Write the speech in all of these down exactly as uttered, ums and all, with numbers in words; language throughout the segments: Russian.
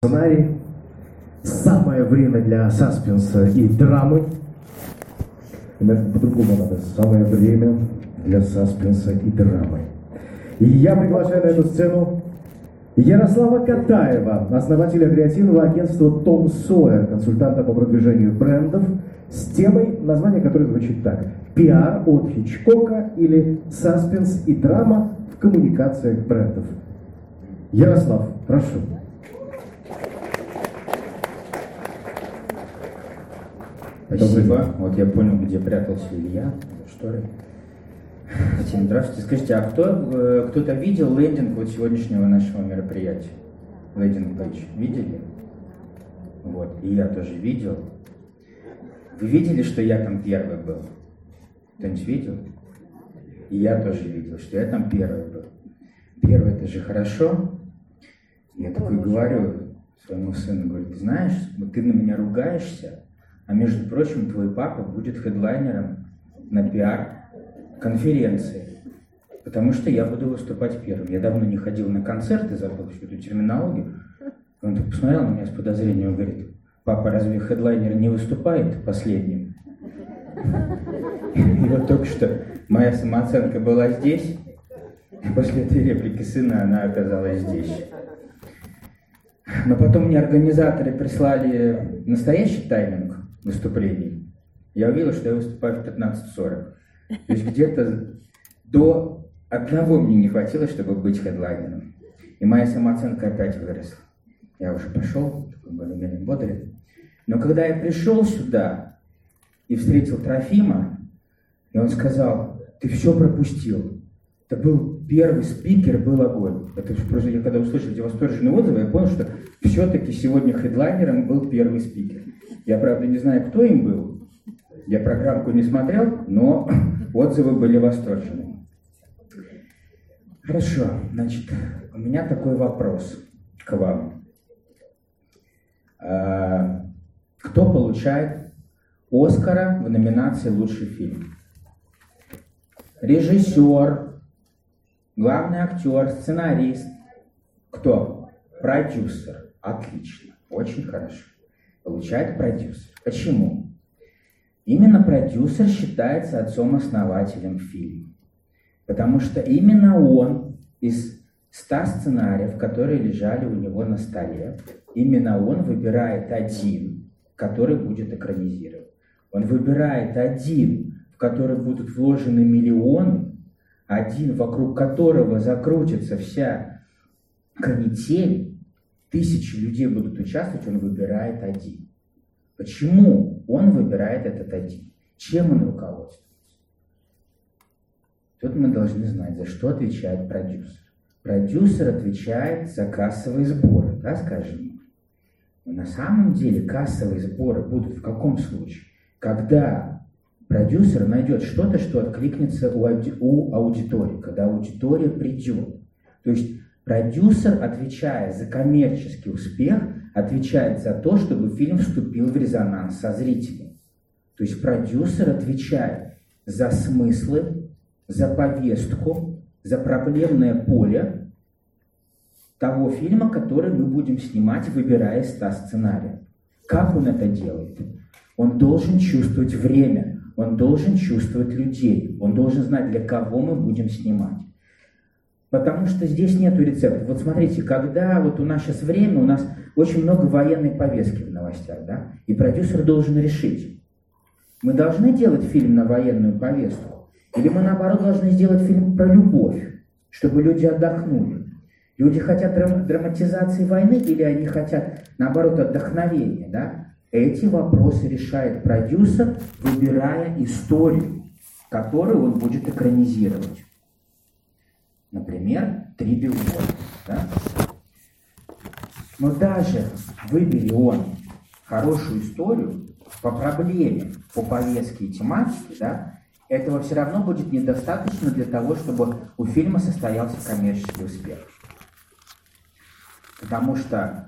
Сценарий. Самое время для саспенса и драмы. Наверное, по-другому надо. Самое время для саспенса и драмы. И я приглашаю на эту сцену Ярослава Катаева, основателя креативного агентства Том Сойер, консультанта по продвижению брендов, с темой, название которой звучит так: «Пиар от Хичкока» или «Саспенс и драма в коммуникациях брендов». Ярослав, прошу. Спасибо. Вот я понял, где прятался Илья. Шторы. Всем здравствуйте. Скажите, а кто, кто-то видел лендинг вот сегодняшнего нашего мероприятия? Лендинг-пейдж. Видели? Вот. И я тоже видел. Вы видели, что я там первый был? Кто-нибудь видел? И я тоже видел, что я там первый был. Первый — это же хорошо. Я такой говорю своему сыну, говорю: ты знаешь, вот ты на меня ругаешься, а между прочим, твой папа будет хедлайнером на пиар-конференции, потому что я буду выступать первым. Я давно не ходил на концерты, забыл всю эту терминологию. Он так посмотрел на меня с подозрением и говорит: папа, разве хедлайнер не выступает последним? И вот только что моя самооценка была здесь, и после этой реплики сына она оказалась здесь. Но потом мне организаторы прислали настоящий тайминг выступлений. Я увидел, что я выступаю в пятнадцать сорок. То есть где-то до одного мне не хватило, чтобы быть хедлайнером. И моя самооценка опять выросла. Я уже пошел, такой более-менее бодрый. Но когда я пришел сюда и встретил Трофима, и он сказал: ты все пропустил. Это был первый спикер, был огонь. Это просто я когда услышал эти восторженные отзывы, я понял, что все-таки сегодня хедлайнером был первый спикер. Я, правда, не знаю, кто им был. Я программку не смотрел, но отзывы были восторженные. Хорошо, значит, у меня такой вопрос к вам. А, кто получает Оскара в номинации «Лучший фильм»? Режиссер, главный актер, сценарист. Кто? Продюсер. Отлично. Очень хорошо. Получает продюсер. Почему? Именно продюсер считается отцом-основателем фильма. Потому что именно он из ста сценариев, которые лежали у него на столе, именно он выбирает один, который будет экранизирован. Он выбирает один, в который будут вложены миллионы, один, вокруг которого закрутится вся канитель, тысячи людей будут участвовать, он выбирает один. Почему он выбирает этот один? Чем он руководствуется? Тут мы должны знать, за что отвечает продюсер. Продюсер отвечает за кассовые сборы, да, скажем. Но на самом деле кассовые сборы будут в каком случае? Когда продюсер найдет что-то, что откликнется у, ауди- у аудитории, когда аудитория придет. То есть продюсер, отвечая за коммерческий успех, отвечает за то, чтобы фильм вступил в резонанс со зрителем. То есть продюсер отвечает за смыслы, за повестку, за проблемное поле того фильма, который мы будем снимать, выбирая из ста сценариев. Как он это делает? Он должен чувствовать время. Он должен чувствовать людей, он должен знать, для кого мы будем снимать. Потому что здесь нету рецепта. Вот смотрите, когда вот у нас сейчас время, у нас очень много военной повестки в новостях, да? И продюсер должен решить, мы должны делать фильм на военную повестку, или мы наоборот должны сделать фильм про любовь, чтобы люди отдохнули. Люди хотят драм- драматизации войны, или они хотят наоборот отдохновения, да? Эти вопросы решает продюсер, выбирая историю, которую он будет экранизировать. Например, «Три билборда». Да? Но даже выбери он хорошую историю по проблеме, по повестке и тематике, да, этого все равно будет недостаточно для того, чтобы у фильма состоялся коммерческий успех. Потому что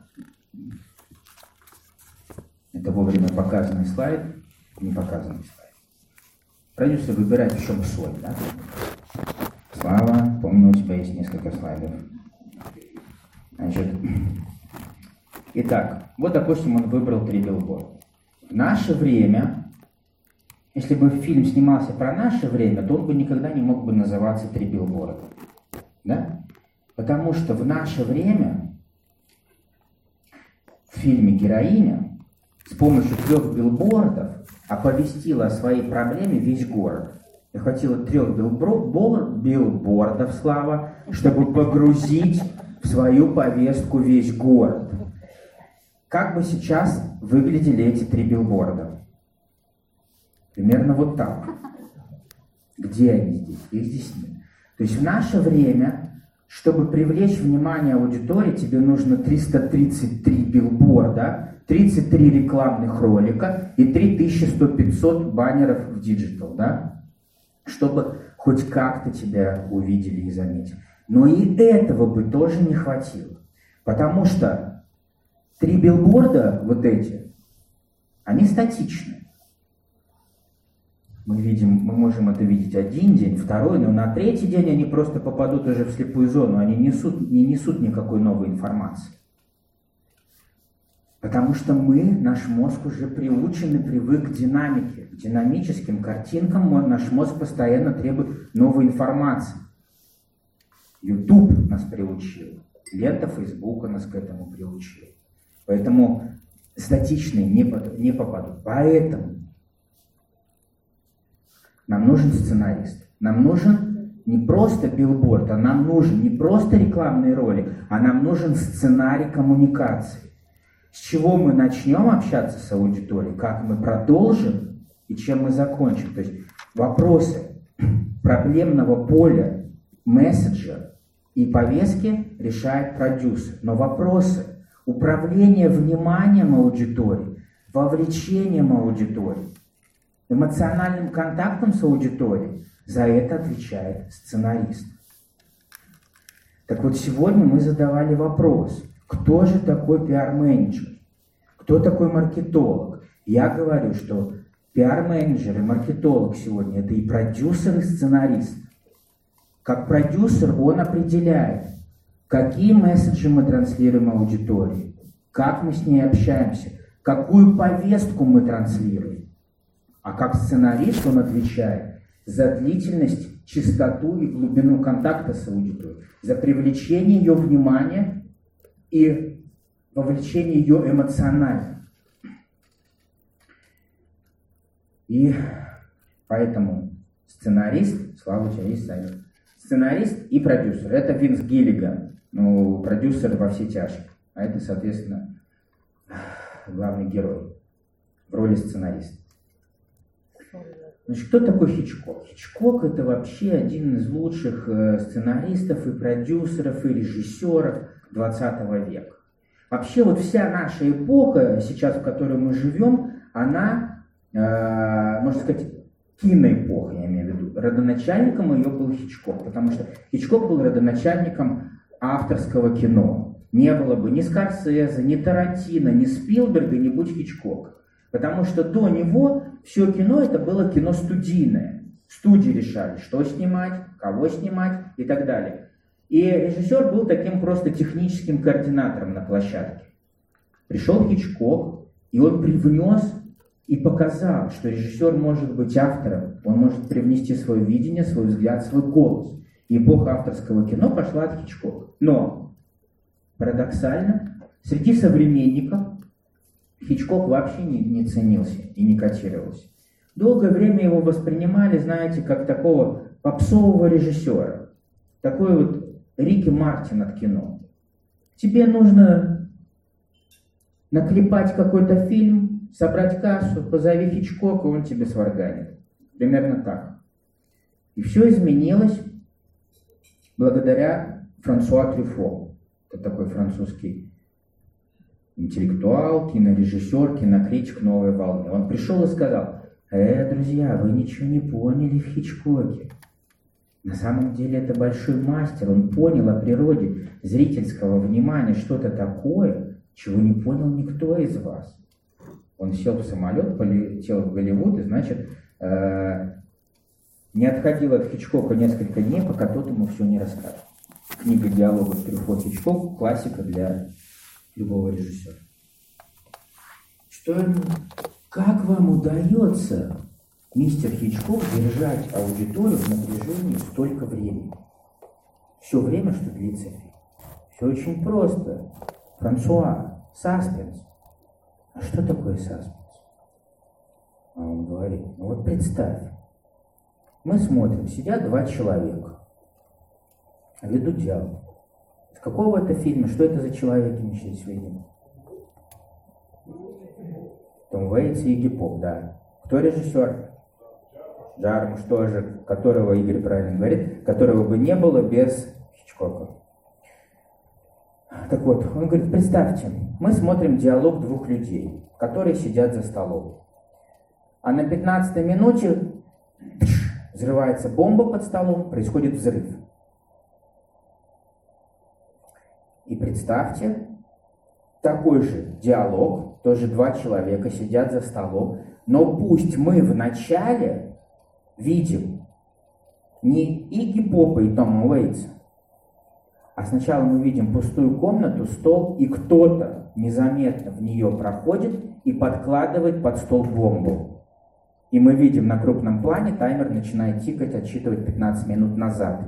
это вовремя показанный слайд, не показанный слайд. Продюсер выбирает, в чем соль, да? Слава, помню, у тебя есть несколько слайдов. Значит, Итак, вот, допустим, он выбрал «Три билборда». В наше время, если бы фильм снимался про наше время, то он бы никогда не мог бы называться «Три билборда». Да? Потому что в наше время в фильме героиня с помощью трех билбордов оповестила о своей проблеме весь город. И хватило трех билбордов, Слава, чтобы погрузить в свою повестку весь город. Как бы сейчас выглядели эти три билборда? Примерно вот так. Где они здесь? Их здесь нет. То есть в наше время, чтобы привлечь внимание аудитории, тебе нужно триста тридцать три билборда, тридцать три рекламных ролика и три тысячи сто пятьсот баннеров в диджитал, да? Чтобы хоть как-то тебя увидели и заметили. Но и этого бы тоже не хватило. Потому что три билборда, вот эти, они статичны. Мы видим, мы можем это видеть один день, второй, но на третий день они просто попадут уже в слепую зону, они несут, не несут никакой новой информации. Потому что мы, наш мозг уже приучен и привык к динамике, к динамическим картинкам, наш мозг постоянно требует новой информации. YouTube нас приучил, лента Фейсбука нас к этому приучила. Поэтому статичные не, не попадут. Поэтому нам нужен сценарист. Нам нужен не просто билборд, а нам нужен не просто рекламный ролик, а нам нужен сценарий коммуникации. С чего мы начнем общаться с аудиторией, как мы продолжим и чем мы закончим. То есть вопросы проблемного поля, месседжа и повестки решает продюсер. Но вопросы управления вниманием аудитории, вовлечением аудитории, эмоциональным контактом с аудиторией, за это отвечает сценарист. Так вот, сегодня мы задавали вопрос, кто же такой пиар-менеджер? Кто такой маркетолог? Я говорю, что пиар-менеджер и маркетолог сегодня это и продюсер, и сценарист. Как продюсер он определяет, какие месседжи мы транслируем аудитории, как мы с ней общаемся, какую повестку мы транслируем. А как сценарист он отвечает за длительность, частоту и глубину контакта с аудиторией, за привлечение ее внимания и вовлечение ее эмоционально. И поэтому сценарист, Слава, у тебя есть совет. Сценарист и продюсер. Это Винс Гиллиган, ну, продюсер во все тяжкие. А это, соответственно, главный герой в роли сценариста. Значит, кто такой Хичкок? Хичкок это вообще один из лучших сценаристов и продюсеров, и режиссеров двадцатого века. Вообще вот вся наша эпоха, сейчас в которой мы живем, она, э, можно сказать, киноэпоха, я имею в виду. Родоначальником ее был Хичкок, потому что Хичкок был родоначальником авторского кино. Не было бы ни Скорсезе, ни Тарантино, ни Спилберга, не будь Хичкока. Потому что до него все кино это было кино студийное. Студии решали, что снимать, кого снимать и так далее. И режиссер был таким просто техническим координатором на площадке. Пришел Хичкок, и он привнес и показал, что режиссер может быть автором, он может привнести свое видение, свой взгляд, свой голос. И эпоха авторского кино пошла от Хичкока. Но, парадоксально, среди современников Хичкок вообще не, не ценился и не котировался. Долгое время его воспринимали, знаете, как такого попсового режиссера. Такой вот Рики Мартин от кино. Тебе нужно наклепать какой-то фильм, собрать кассу, позови Хичкока, он тебе сварганит. Примерно так. И все изменилось благодаря Франсуа Трюфо. Это такой французский интеллектуал, кинорежиссер, кинокритик новой волны. Он пришел и сказал: «Э, друзья, вы ничего не поняли в Хичкоке. На самом деле это большой мастер, он понял о природе зрительского внимания что-то такое, чего не понял никто из вас». Он сел в самолет, полетел в Голливуд и, значит, э, не отходил от Хичкока несколько дней, пока тот ему все не расскажет. Книга диалогов Трюфо Хичкок – классика для любого режиссера. что ему... Как вам удается, мистер Хичкок, держать аудиторию в напряжении столько времени? Все время, что длится фильм. Все очень просто. Франсуа, саспенс. А что такое саспенс? А он говорит, ну вот представь, мы смотрим, сидят два человека, ведут диалог. С какого это фильма, что это за человеки, не через видим? Том Уэйтс и Игги Поп, да. Кто режиссер? Джармуш тоже, которого Игорь правильно говорит, которого бы не было без Хичкока. Так вот, он говорит, представьте, мы смотрим диалог двух людей, которые сидят за столом. А на пятнадцатой минуте взрывается бомба под столом, происходит взрыв. И представьте, такой же диалог, тоже два человека сидят за столом, но пусть мы вначале видим не Игги Попа и Тома Уэйтса, а сначала мы видим пустую комнату, стол, и кто-то незаметно в нее проходит и подкладывает под стол бомбу. И мы видим на крупном плане, таймер начинает тикать, отсчитывать пятнадцать минут назад.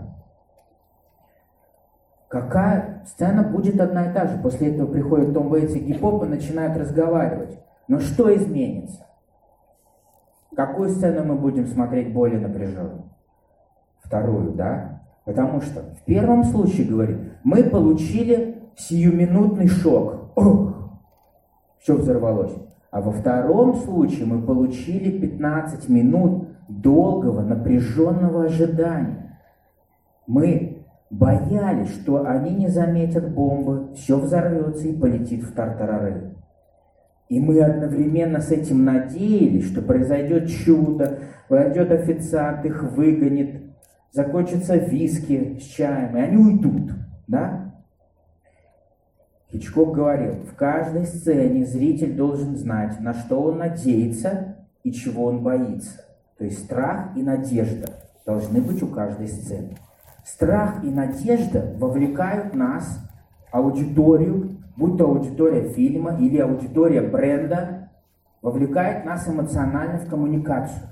Какая сцена будет одна и та же? После этого приходит Том Уэйтс и Игги Поп и начинают разговаривать. Но что изменится? Какую сцену мы будем смотреть более напряженно? Вторую, да? Потому что в первом случае, говорит, мы получили сиюминутный шок. Ох, все взорвалось. А во втором случае мы получили пятнадцать минут долгого напряженного ожидания. Мы боялись, что они не заметят бомбы, все взорвется и полетит в тартарары. И мы одновременно с этим надеялись, что произойдет чудо, войдет официант, их выгонит, закончится виски с чаем, и они уйдут, да? Хичкок говорил, в каждой сцене зритель должен знать, на что он надеется и чего он боится. То есть страх и надежда должны быть у каждой сцены. Страх и надежда вовлекают нас, аудиторию, будь то аудитория фильма или аудитория бренда, вовлекает нас эмоционально в коммуникацию.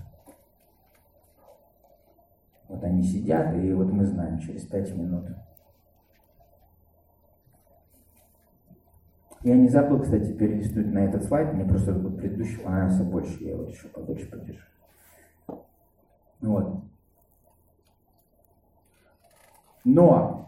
Вот они сидят, и вот мы знаем, через пять минут. Я не забыл, кстати, перелистнуть на этот слайд, мне просто вот предыдущий понравился больше, я вот еще подольше подержу. Вот. Но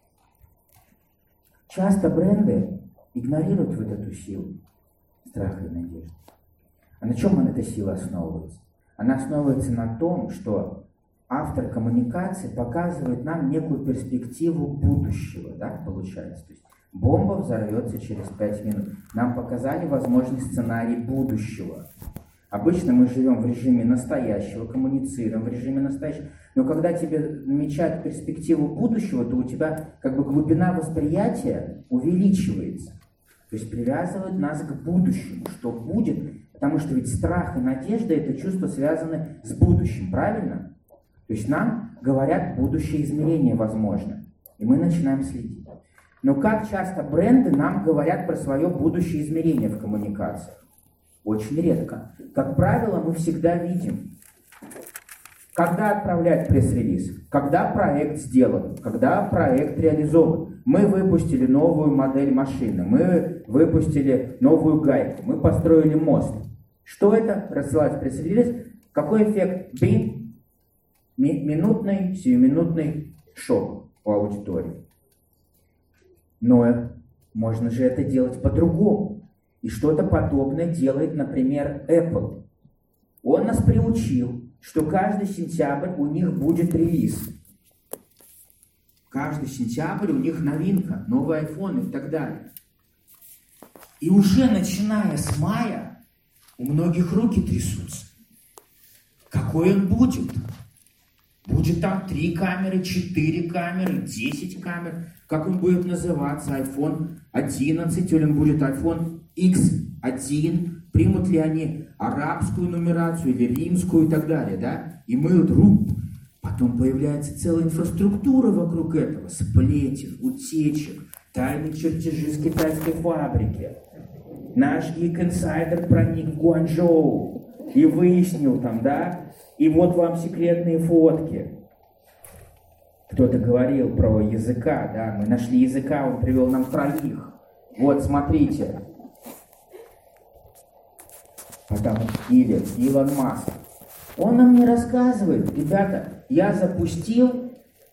часто бренды игнорируют вот эту силу страха и надежды. А на чем эта сила основывается? Она основывается на том, что автор коммуникации показывает нам некую перспективу будущего, да, получается. То есть бомба взорвется через пять минут. Нам показали возможный сценарий будущего. Обычно мы живем в режиме настоящего, коммуницируем в режиме настоящего. Но когда тебе намечают перспективу будущего, то у тебя как бы глубина восприятия увеличивается. То есть привязывают нас к будущему, что будет, потому что ведь страх и надежда — это чувства, связаны с будущим, правильно? То есть нам говорят, будущее измерение возможно, и мы начинаем следить. Но как часто бренды нам говорят про свое будущее измерение в коммуникациях? Очень редко. Как правило, мы всегда видим, когда отправляют пресс-релиз, когда проект сделан, когда проект реализован. Мы выпустили новую модель машины, мы выпустили новую гайку, мы построили мост. Что это? Рассылать пресс-релиз. Какой эффект? Бим. Минутный, сиюминутный шок у аудитории. Но можно же это делать по-другому. И что-то подобное делает, например, Apple. Он нас приучил, что каждый сентябрь у них будет релиз. Каждый сентябрь у них новинка, новый iPhone и так далее. И уже начиная с мая у многих руки трясутся. Какой он будет? Будет там три камеры, четыре камеры, десять камер. Как он будет называться? iPhone одиннадцать или он будет iPhone икс один? Примут ли они арабскую нумерацию или римскую и так далее, да? И мы вдруг... Потом появляется целая инфраструктура вокруг этого. Сплетен, утечек, тайные чертежи с китайской фабрики. Наш Geek Insider проник в Гуанчжоу и выяснил там, да, и вот вам секретные фотки. Кто-то говорил про языка, да, мы нашли языка, он привел нам троих. Вот, смотрите. А там в Киеве Илон Маск. Он нам не рассказывает, ребята, я запустил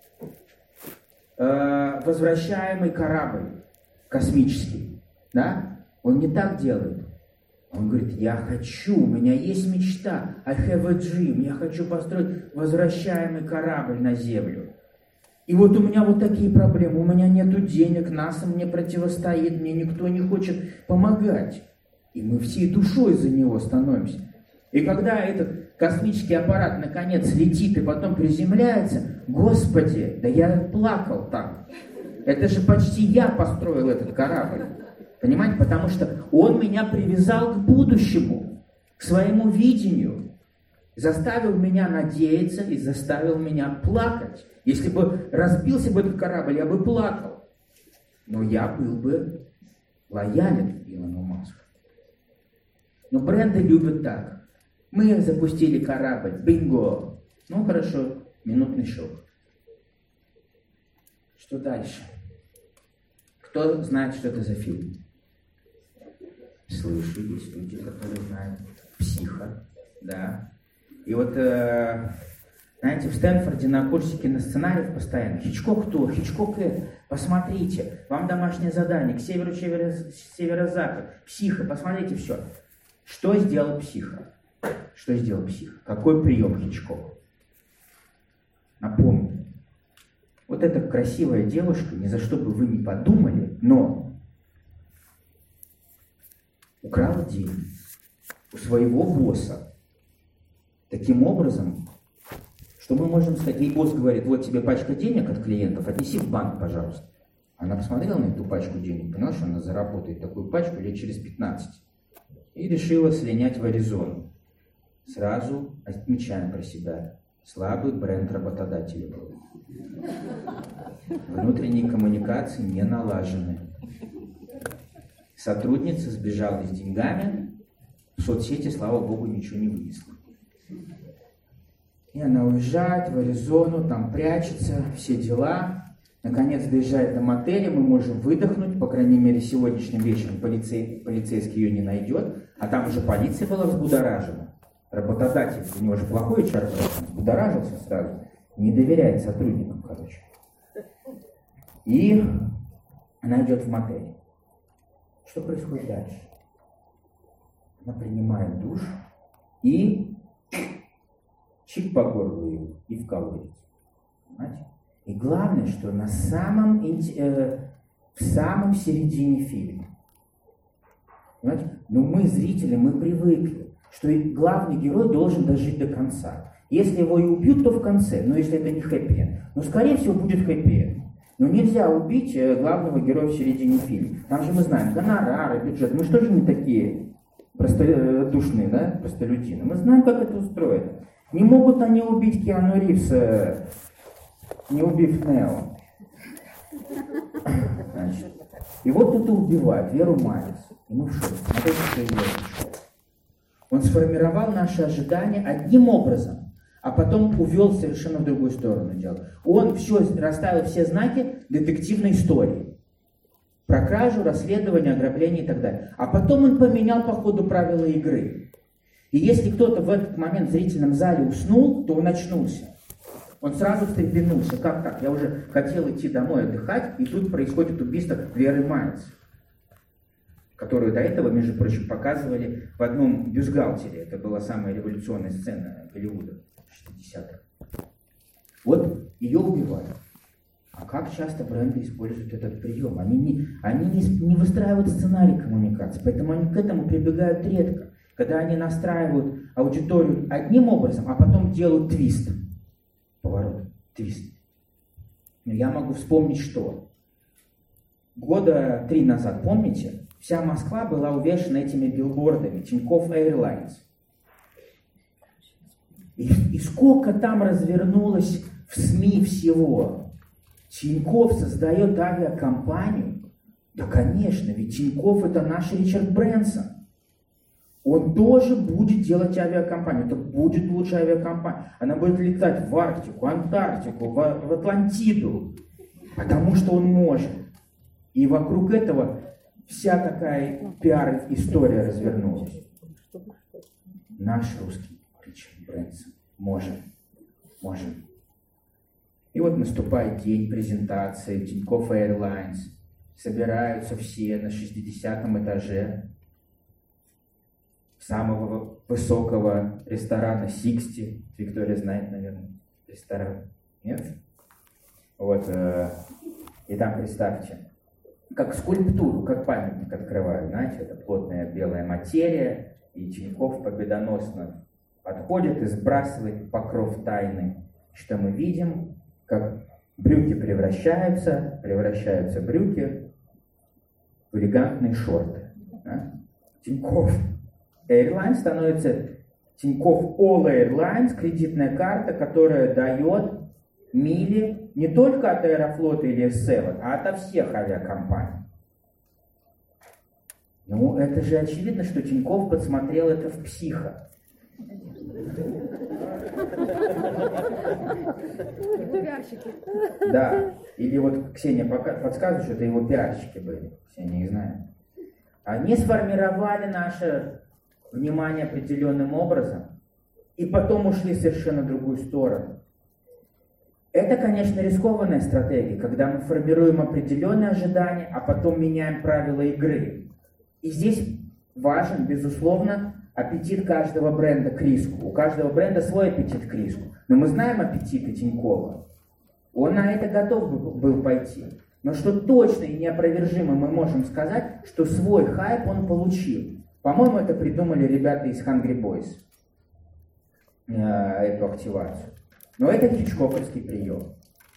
э, возвращаемый корабль космический, да? Он не так делает. Он говорит, я хочу, у меня есть мечта, I have a dream, я хочу построить возвращаемый корабль на Землю. И вот у меня вот такие проблемы, у меня нету денег, НАСА мне противостоит, мне никто не хочет помогать. И мы всей душой за него становимся. И когда этот космический аппарат наконец летит и потом приземляется, Господи, да я плакал там. Это же почти я построил этот корабль. Понимаете? Потому что он меня привязал к будущему, к своему видению. Заставил меня надеяться и заставил меня плакать. Если бы разбился бы этот корабль, я бы плакал. Но я был бы лоялен Илону Маску. Но бренды любят так. Мы запустили корабль, бинго. Ну хорошо, минутный шок. Что дальше? Кто знает, что это за фильм? Слышу, есть люди, которые знают. Психо, да. И вот, э, знаете, в Стэнфорде на курсе киносценариев постоянно. Хичкок то, Хичкок это. Посмотрите, вам домашнее задание, к северу, северо, северо-запад. Психо, посмотрите все. Что сделал Психо? Что сделал Психо? Какой прием Хичкока? Напомню. Вот эта красивая девушка, ни за что бы вы не подумали, но украла деньги у своего босса. Таким образом, что мы можем сказать? Ей босс говорит, вот тебе пачка денег от клиентов, отнеси в банк, пожалуйста. Она посмотрела на эту пачку денег, поняла, что она заработает такую пачку лет через пятнадцать. И решила слинять в Аризону. Сразу отмечаем про себя. Слабый бренд работодателя был. Внутренние коммуникации не налажены. Сотрудница сбежала с деньгами. В соцсети, слава богу, ничего не вынесла. И она уезжает в Аризону, там прячется, все дела. Наконец доезжает до мотеля, мы можем выдохнуть, по крайней мере, сегодняшним вечером полицей, полицейский ее не найдет, а там уже полиция была взбудоражена. Работодатель, у него же плохой эйч ар, взбудоражился сразу, не доверяет сотрудникам, короче. И она идет в мотель. Что происходит дальше? Она принимает душ и чик по горлу и в колодец. Понимаете? И главное, что на самом, э, в самом середине фильма. Понимаете? Но мы, зрители, мы привыкли, что главный герой должен дожить до конца. Если его и убьют, то в конце, но если это не хэппи-энд. Но, скорее всего, будет хэппи-энд. Но нельзя убить главного героя в середине фильма. Там же мы знаем гонорары, бюджет. Мы что же не такие простодушные, да, простолюдины? Мы знаем, как это устроено. Не могут они убить Киану Ривза, не убив Нео. Значит, и вот тут и убивают Веру Майлз. И мы в шоке. Смотрите, что я делаю. Он сформировал наши ожидания одним образом, а потом увел совершенно в другую сторону дело. Он все, расставил все знаки детективной истории. Про кражу, расследование, ограбление и так далее. А потом он поменял по ходу правила игры. И если кто-то в этот момент в зрительном зале уснул, то он очнулся. Он сразу встрепенулся. Как так? Я уже хотел идти домой отдыхать, и тут происходит убийство Веры Майлз, которую до этого, между прочим, показывали в одном бюстгальтере. Это была самая революционная сцена Голливуда шестидесятых. Вот ее убивают. А как часто бренды используют этот прием? Они не, они не, не выстраивают сценарий коммуникации, поэтому они к этому прибегают редко. Когда они настраивают аудиторию одним образом, а потом делают твист. Поворот, твист. Но я могу вспомнить, что года три назад, помните, вся Москва была увешана этими билбордами Тинькофф Airlines. И, и сколько там развернулось в СМИ всего. Тинькофф создает авиакомпанию, Да, конечно, ведь Тинькофф это наш Ричард Брэнсон. Он тоже будет делать авиакомпанию. Это будет лучшая авиакомпания. Она будет летать в Арктику, Антарктику, в, в Атлантиду. Потому что он может. И вокруг этого вся такая пиар-история развернулась. Наш русский Ричард Брэнсон. Можем. Можем. И вот наступает день презентации Тинькофф Airlines. Собираются все на шестидесятом этаже самого высокого ресторана Сиксти. Виктория знает, наверное, ресторан. Нет? Вот. Э, и там, представьте, как скульптуру, как памятник открывают. Знаете, это плотная белая материя. И Тинькофф победоносно подходит и сбрасывает покров тайны. Что мы видим? Как брюки превращаются, превращаются брюки в элегантные шорты. Да? Тинькофф Airlines становится Тинькофф All Airlines, кредитная карта, которая дает мили не только от Аэрофлота или эс семь, а ото всех авиакомпаний. Ну, это же очевидно, что Тинькофф подсмотрел это в «Психо». Пиарщики. Да. Или вот Ксения подсказывает, что это его пиарщики были. Ксения не знает. Они сформировали наше внимание определенным образом и потом ушли в совершенно другую сторону. Это, конечно, рискованная стратегия, когда мы формируем определенные ожидания, а потом меняем правила игры. И здесь важен, безусловно, аппетит каждого бренда к риску. У каждого бренда свой аппетит к риску. Но мы знаем аппетиты Тинькова. Он на это готов был пойти. Но что точно и неопровержимо мы можем сказать, что свой хайп он получил. По-моему, это придумали ребята из Hungry Boys. Эту активацию. Но это хичкоковский прием.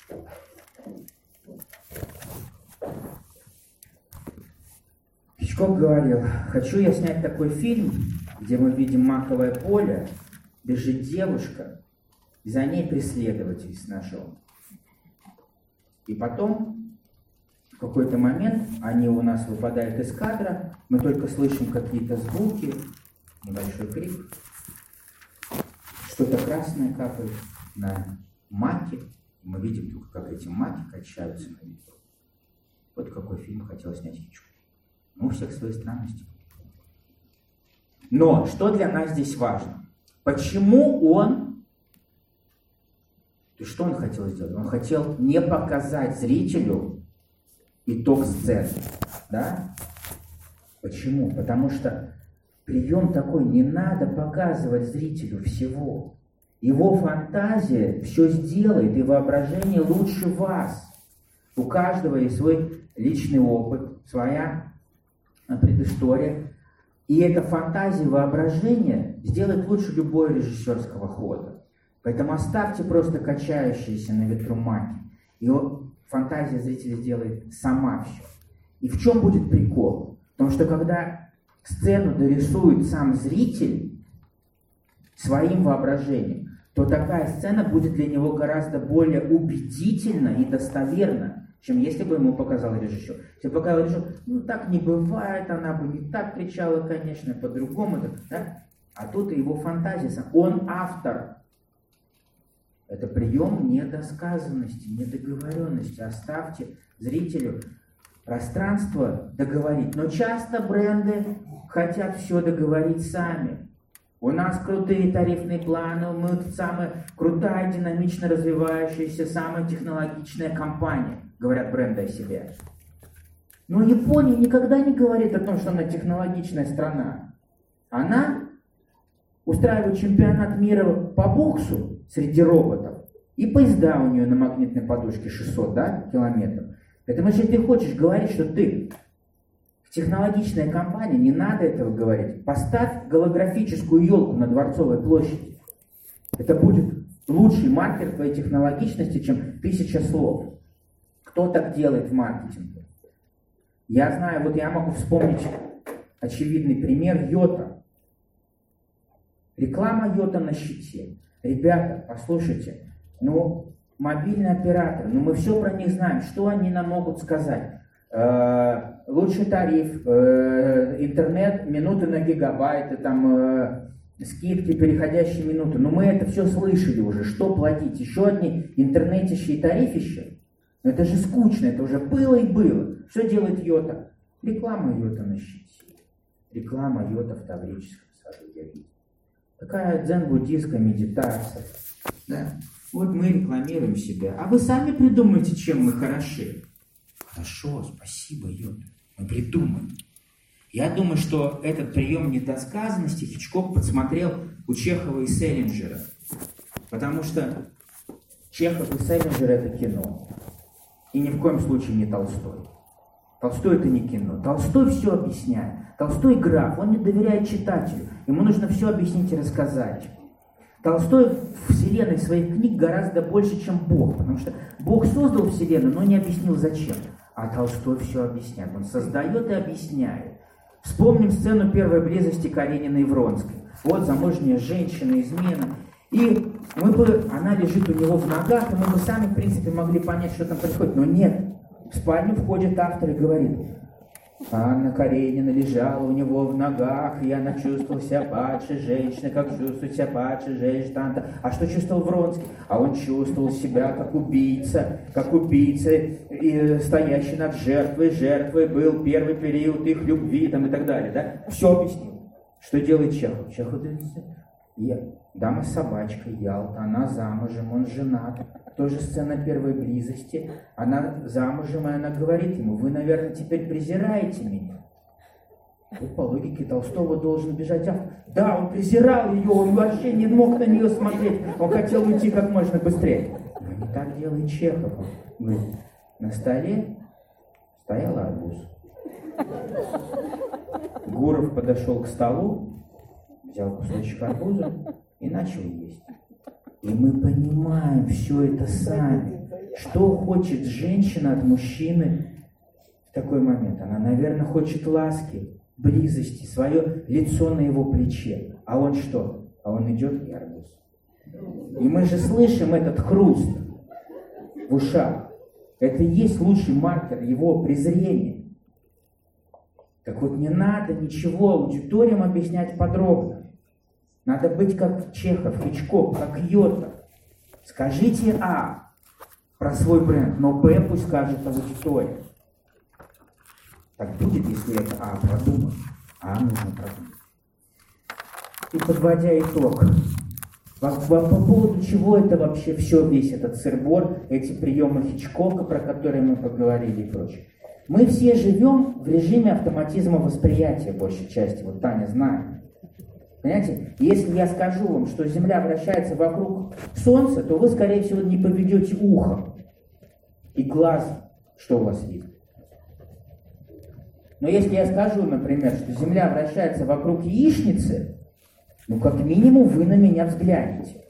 Хичкок говорил: хочу я снять такой фильм, где мы видим маковое поле, бежит девушка, и за ней преследователь с ножом. И потом, в какой-то момент, они у нас выпадают из кадра, мы только слышим какие-то звуки, небольшой крик, что-то красное капает на маки. Мы видим только, как эти маки качаются на ветру. Вот какой фильм хотел снять Хичкок. Ну, у всех свои странности. Но что для нас здесь важно? Почему он... То есть что он хотел сделать? Он хотел не показать зрителю итог сцены. Да? Почему? Потому что прием такой: не надо показывать зрителю всего. Его фантазия все сделает, и воображение лучше вас. У каждого есть свой личный опыт, своя предыстория. И эта фантазия, воображение сделает лучше любого режиссерского хода. Поэтому оставьте просто качающиеся на ветру маки. Его фантазия зрителя сделает сама все. И в чем будет прикол? Потому что когда сцену дорисует сам зритель своим воображением, то такая сцена будет для него гораздо более убедительна и достоверна, чем если бы ему показал режиссер. Если бы показал режиссер: ну так не бывает, она бы не так кричала, конечно, по-другому. Да? А тут и его фантазия. Он автор. Это прием недосказанности, недоговоренности. Оставьте зрителю пространство договорить. Но часто бренды хотят все договорить сами. У нас крутые тарифные планы, мы самая крутая, динамично развивающаяся, самая технологичная компания, говорят бренды о себе. Но Япония никогда не говорит о том, что она технологичная страна. Она устраивает чемпионат мира по боксу среди роботов, и поезда у нее на магнитной подушке шестьсот, да, километров. Поэтому если ты хочешь говорить, что ты технологичная компания, не надо этого говорить. Поставь голографическую елку на Дворцовой площади. Это будет лучший маркер твоей технологичности, чем тысяча слов. Кто так делает в маркетинге? Я знаю, вот я могу вспомнить очевидный пример Йота. Реклама Йота на щите. Ребята, послушайте, ну, мобильные операторы, ну мы все про них знаем, что они нам могут сказать? э, лучший тариф, э, интернет, минуты на гигабайты, там, э, скидки, переходящие минуты. Но мы это все слышали уже. Что платить? Еще одни интернетища и тарифища? Это же скучно, это уже было и было. Что делает Йота? Реклама Йота на щите. Реклама Йота в Таврическом саду, я видел. Такая дзен-буддийская медитация. Да? Вот мы рекламируем себя. А вы сами придумайте, чем мы хороши. Хорошо, спасибо, Йота. Мы придумаем. Я думаю, что этот прием недосказанности Хичкок подсмотрел у Чехова и Селлинджера. Потому что Чехов и Селлинджер — это кино. И ни в коем случае не Толстой. Толстой — это не кино. Толстой все объясняет. Толстой граф, он не доверяет читателю. Ему нужно все объяснить и рассказать. Толстой в вселенной своих книг гораздо больше, чем Бог. Потому что Бог создал вселенную, но не объяснил зачем. А Толстой все объясняет. Он создает и объясняет. Вспомним сцену первой близости Карениной и Вронской. Вот замужняя женщина, измена. И мы бы, она лежит у него в ногах, и мы бы сами, в принципе, могли понять, что там происходит. Но нет. В спальню входит автор и говорит: Анна Каренина лежала у него в ногах, и она чувствовала себя падшей женщиной, как чувствует себя падшая женщина. А что чувствовал Вронский? А он чувствовал себя как убийца, как убийца, и стоящий над жертвой. Жертвой был первый период их любви, там, и так далее. Да? Все объяснил. Что делает Чехов? Чехов говорит: дама с собачкой, Ялта, она замужем, он женат. Тоже сцена первой близости. Она замужем, и она говорит ему: вы, наверное, теперь презираете меня. Вот по логике Толстого должен бежать автор. Да, он презирал ее, он вообще не мог на нее смотреть. Он хотел уйти как можно быстрее. Но не так делает Чехов. Он говорит: на столе стоял арбуз. Гуров подошел к столу, взял кусочек арбуза и начал есть. И мы понимаем все это сами. Что хочет женщина от мужчины в такой момент? Она, наверное, хочет ласки, близости, свое лицо на его плече. А он что? А он идет и арбуз. И мы же слышим этот хруст в ушах. Это и есть лучший маркер его презрения. Так вот, не надо ничего аудиториям объяснять подробно. Надо быть как Чехов, Хичкок, как Йота. Скажите А про свой бренд, но Б пусть скажет аудитория. Так будет, если это А продумано. А нужно продумать. И подводя итог, по, по, по поводу чего это вообще все, весь этот сыр-бор, эти приемы Хичкока, про которые мы поговорили и прочее. Мы все живем в режиме автоматизма восприятия, большей части. Вот Таня знает. Понимаете? Если я скажу вам, что Земля вращается вокруг Солнца, то вы, скорее всего, не поведете ухом и глазом, что у вас видно. Но если я скажу, например, что Земля вращается вокруг яичницы, ну, как минимум, вы на меня взглянете.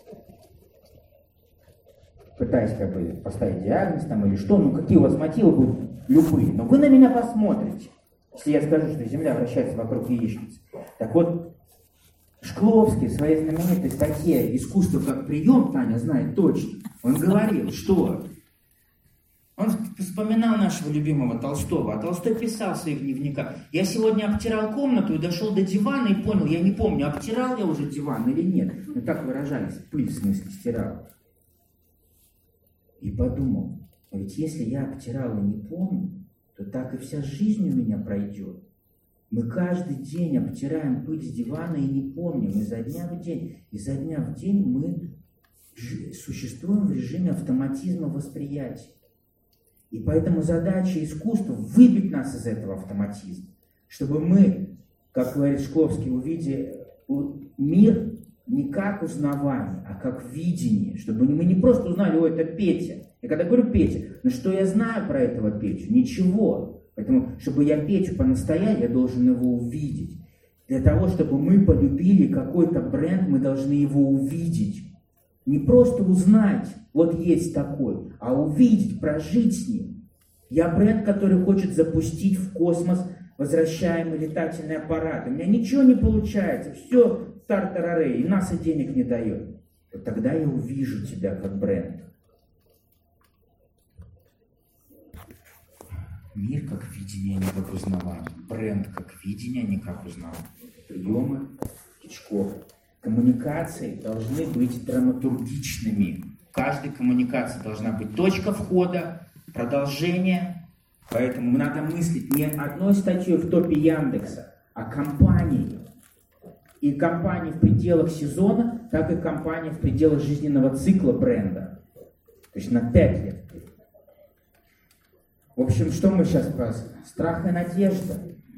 Пытаясь как бы поставить диагноз там или что, ну, какие у вас мотивы будут, любые. Но вы на меня посмотрите, если я скажу, что Земля вращается вокруг яичницы. Так вот, Шкловский в своей знаменитой статье «Искусство как прием», Таня знает точно, он говорил, что он вспоминал нашего любимого Толстого, а Толстой писал в своих дневниках: я сегодня обтирал комнату и дошел до дивана и понял, я не помню, обтирал я уже диван или нет. Ну так выражались, пыль в смысле стирал. И подумал, ведь если я обтирал и не помню, то так и вся жизнь у меня пройдет. Мы каждый день обтираем пыль с дивана и не помним. Изо дня в день. Изо дня в день мы существуем в режиме автоматизма восприятия. И поэтому задача искусства — выбить нас из этого автоматизма. Чтобы мы, как говорит Шкловский, увидели мир не как узнавание, а как видение. Чтобы мы не просто узнали: о, это Петя. Я когда говорю Петя, ну что я знаю про этого Петю? Ничего. Поэтому, чтобы я Петю по-настоящему, я должен его увидеть. Для того, чтобы мы полюбили какой-то бренд, мы должны его увидеть. Не просто узнать, вот есть такой, а увидеть, прожить с ним. Я бренд, который хочет запустить в космос возвращаемый летательный аппарат. У меня ничего не получается, все тар-тарары, и НАСА денег не дает. Вот тогда я увижу тебя как бренд. Мир как как видение, а не как узнавание. Бренд как видение, а не как узнавание. Приемы Хичкок. Коммуникации должны быть драматургичными. В каждой коммуникации должна быть точка входа, продолжение. Поэтому надо мыслить не одной статьей в топе Яндекса, а компанией. И компании в пределах сезона, так и компании в пределах жизненного цикла бренда. То есть на пять лет. В общем, что мы сейчас про страх и надежда?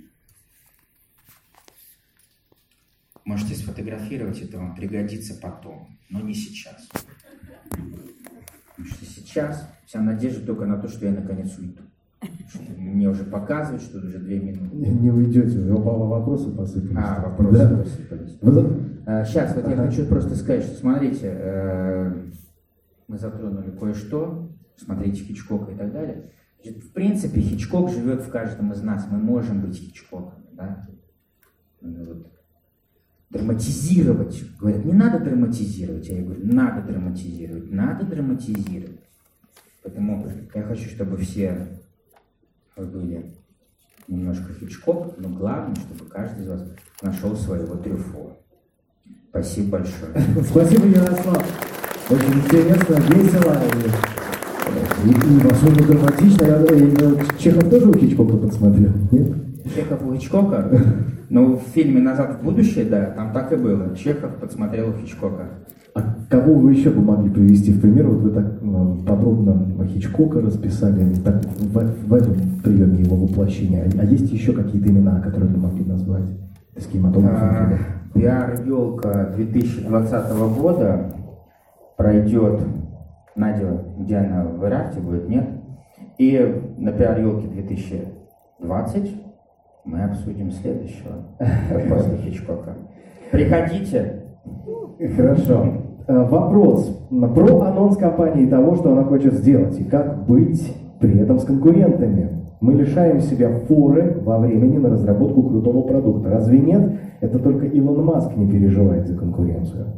Можете сфотографировать, это вам пригодится потом, но не сейчас. Потому что сейчас вся надежда только на то, что я наконец уйду. Мне уже показывают, что уже две минуты. Не, не уйдете, вопросы посыпались. А, вопросы да. посыпались. Вы... А, сейчас, вот ага. я хочу просто сказать, что смотрите, э, мы затронули кое-что, смотрите Хичкока и так далее. В принципе, Хичкок живет в каждом из нас. Мы можем быть Хичкоком, да? Вот. Драматизировать. Говорят, не надо драматизировать. Я говорю, надо драматизировать. Надо драматизировать. Поэтому я хочу, чтобы все были немножко Хичкок, но главное, чтобы каждый из вас нашел своего Трюфо. Спасибо большое. Спасибо, Ярослав. Очень интересно, весело. И, и особенно драматично. Я, Чехов тоже у Хичкока подсмотрел, нет? Чехов у Хичкока? Ну, в фильме «Назад в будущее», да, там так и было. Чехов подсмотрел у Хичкока. А кого вы еще бы могли привести в пример? Вот вы так подробно Хичкока расписали, так, в, в этом приеме его воплощения. А есть еще какие-то имена, которые вы могли назвать? С кинематографом? Пиар-елка две тысячи двадцатого года пройдет, Надя, где она, в Ирарте будет, нет? И на пиар-елке две тысячи двадцать мы обсудим следующего после Хичкока. Приходите. Хорошо. Вопрос про анонс компании того, что она хочет сделать, и как быть при этом с конкурентами. Мы лишаем себя форы во времени на разработку крутого продукта. Разве нет? Это только Илон Маск не переживает за конкуренцию.